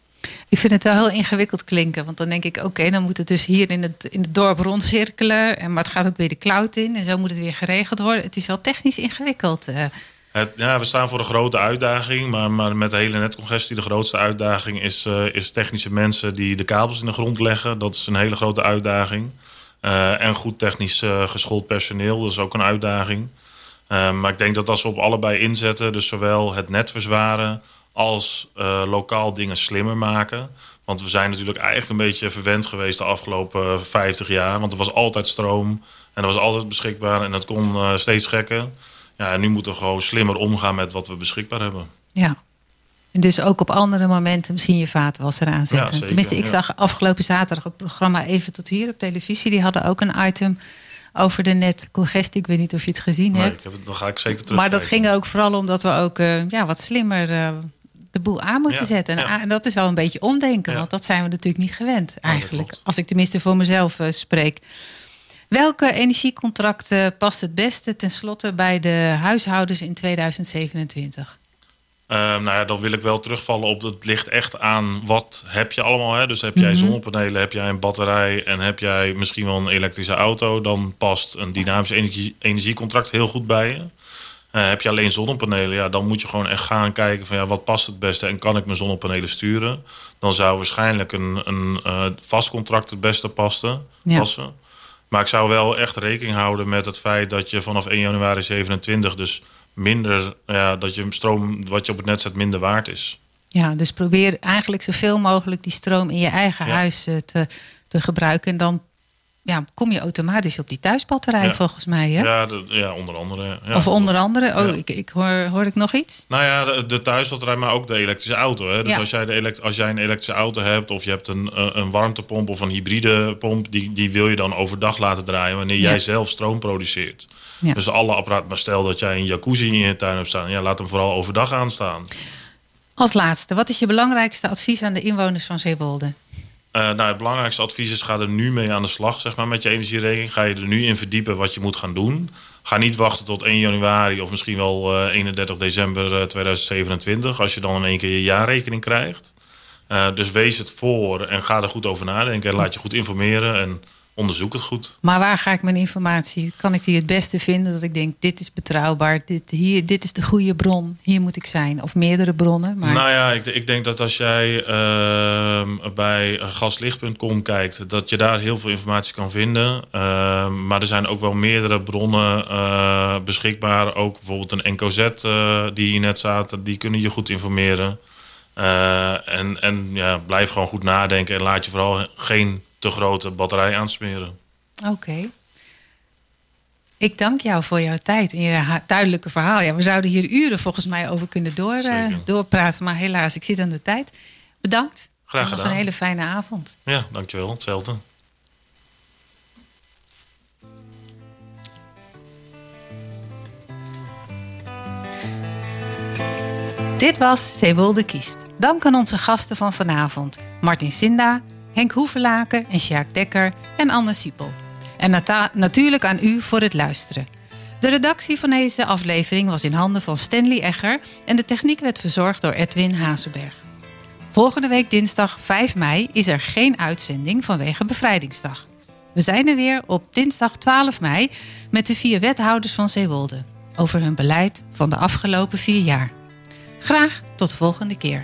Speaker 13: Ik vind het wel heel ingewikkeld klinken. Want dan denk ik, oké, okay, dan moet het dus hier in het, in het dorp rondcirkelen. En, maar het gaat ook weer de cloud in. En zo moet het weer geregeld worden. Het is wel technisch ingewikkeld. Uh.
Speaker 17: Het, ja, we staan voor een grote uitdaging. Maar, maar met de hele netcongestie, de grootste uitdaging is, uh, is technische mensen die de kabels in de grond leggen. Dat is een hele grote uitdaging. Uh, en goed technisch uh, geschoold personeel, dat is ook een uitdaging. Uh, maar ik denk dat als we op allebei inzetten, dus zowel het net verzwaren als uh, lokaal dingen slimmer maken. Want we zijn natuurlijk eigenlijk een beetje verwend geweest de afgelopen vijftig jaar. Want er was altijd stroom en er was altijd beschikbaar en het kon uh, steeds gekker. Ja, en nu moeten we gewoon slimmer omgaan met wat we beschikbaar hebben.
Speaker 13: Ja. En dus ook op andere momenten misschien je vaatwasser aanzetten.
Speaker 17: Ja, zeker,
Speaker 13: Tenminste, ik
Speaker 17: ja.
Speaker 13: zag afgelopen zaterdag het programma Even tot hier op televisie. Die hadden ook een item over de netcongestie. Ik weet niet of je het gezien
Speaker 17: Nee,
Speaker 13: hebt.
Speaker 17: ik heb het, dan ga ik zeker terug.
Speaker 13: Maar dat ging ook vooral omdat we ook uh, ja, wat slimmer uh, de boel aan moeten
Speaker 17: Ja,
Speaker 13: zetten. En,
Speaker 17: ja.
Speaker 13: en dat is wel een beetje omdenken.
Speaker 17: Ja.
Speaker 13: Want dat zijn we natuurlijk niet gewend eigenlijk.
Speaker 17: klopt.
Speaker 13: Als ik tenminste voor mezelf uh, spreek. Welke energiecontract uh, past het beste tenslotte bij de huishoudens in tweeduizend zevenentwintig?
Speaker 17: Uh, nou ja, dan wil ik wel terugvallen op het ligt echt aan wat heb je allemaal. Hè? Dus heb jij
Speaker 13: Mhm.
Speaker 17: zonnepanelen, heb jij een batterij en heb jij misschien wel een elektrische auto. Dan past een dynamisch energie, energiecontract heel goed bij je. Uh, heb je alleen zonnepanelen, ja, dan moet je gewoon echt gaan kijken van ja, wat past het beste en kan ik mijn zonnepanelen sturen? Dan zou waarschijnlijk een, een uh, vast contract het beste passen,
Speaker 13: Ja.
Speaker 17: passen. Maar ik zou wel echt rekening houden met het feit dat je vanaf één januari zevenentwintig dus minder, ja, dat je stroom wat je op het net zet minder waard is.
Speaker 13: Ja, dus probeer eigenlijk zoveel mogelijk die stroom in je eigen
Speaker 17: Ja.
Speaker 13: huis uh, te, te gebruiken. En dan ja, kom je automatisch op die thuisbatterij
Speaker 17: Ja.
Speaker 13: volgens mij. Hè?
Speaker 17: Ja, de, ja, onder andere. Ja.
Speaker 13: Of onder andere, oh,
Speaker 17: Ja.
Speaker 13: ik, ik hoor, hoor ik nog iets?
Speaker 17: Nou ja, de, de thuisbatterij, maar ook de elektrische auto. Hè? Dus
Speaker 13: Ja.
Speaker 17: als, jij de elekt- als jij een elektrische auto hebt of je hebt een, uh, een warmtepomp of een hybride pomp, die, die wil je dan overdag laten draaien wanneer
Speaker 13: Ja.
Speaker 17: jij zelf stroom produceert.
Speaker 13: Ja.
Speaker 17: Dus alle apparaten, maar stel dat jij een jacuzzi in je tuin hebt staan, ja, laat hem vooral overdag aanstaan.
Speaker 13: Als laatste, wat is je belangrijkste advies aan de inwoners van Zeewolde?
Speaker 17: Uh, nou, het belangrijkste advies is: ga er nu mee aan de slag, zeg maar, met je energierekening. Ga je er nu in verdiepen wat je moet gaan doen. Ga niet wachten tot één januari of misschien wel uh, eenendertig december tweeduizend zevenentwintig, als je dan in één keer je jaarrekening krijgt. Uh, dus wees het voor en ga er goed over nadenken. En laat je goed informeren en onderzoek het goed.
Speaker 13: Maar waar ga ik mijn informatie? Kan ik die het beste vinden? Dat ik denk, dit is betrouwbaar, dit, hier, dit is de goede bron, hier moet ik zijn. Of meerdere bronnen. Maar...
Speaker 17: Nou ja, ik, ik denk dat als jij uh, bij gaslicht punt com kijkt, dat je daar heel veel informatie kan vinden. Uh, maar er zijn ook wel meerdere bronnen uh, beschikbaar. Ook bijvoorbeeld een N K Z uh, die hier net zaten, die kunnen je goed informeren. Uh, en en ja, blijf gewoon goed nadenken en laat je vooral geen te grote batterij aansmeren.
Speaker 13: Oké. Okay. Ik dank jou voor jouw tijd en je duidelijke verhaal. Ja, we zouden hier uren volgens mij over kunnen door, uh, doorpraten. Maar helaas, ik zit aan de tijd. Bedankt.
Speaker 17: Graag
Speaker 13: en
Speaker 17: gedaan.
Speaker 13: nog een hele fijne avond.
Speaker 17: Ja, dankjewel. Hetzelfde.
Speaker 13: Dit was Zeewolde Kiest. Dank aan onze gasten van vanavond. Martin Sinda, Henk Hoevelaken en Sjaak Dekker en Anne Siepel. En nata- natuurlijk aan u voor het luisteren. De redactie van deze aflevering was in handen van Stanley Egger en de techniek werd verzorgd door Edwin Hazenberg. Volgende week dinsdag vijf mei is er geen uitzending vanwege Bevrijdingsdag. We zijn er weer op dinsdag twaalf mei met de vier wethouders van Zeewolde over hun beleid van de afgelopen vier jaar. Graag tot de volgende keer.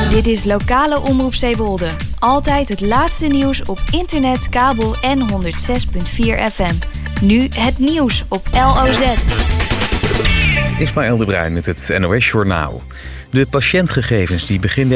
Speaker 18: Dit is lokale Omroep Zeewolde. Altijd het laatste nieuws op internet, kabel en honderd zes komma vier F M. Nu het nieuws op L O Z.
Speaker 1: Ismaël de Bruin met het N O S Journaal. De patiëntgegevens die begin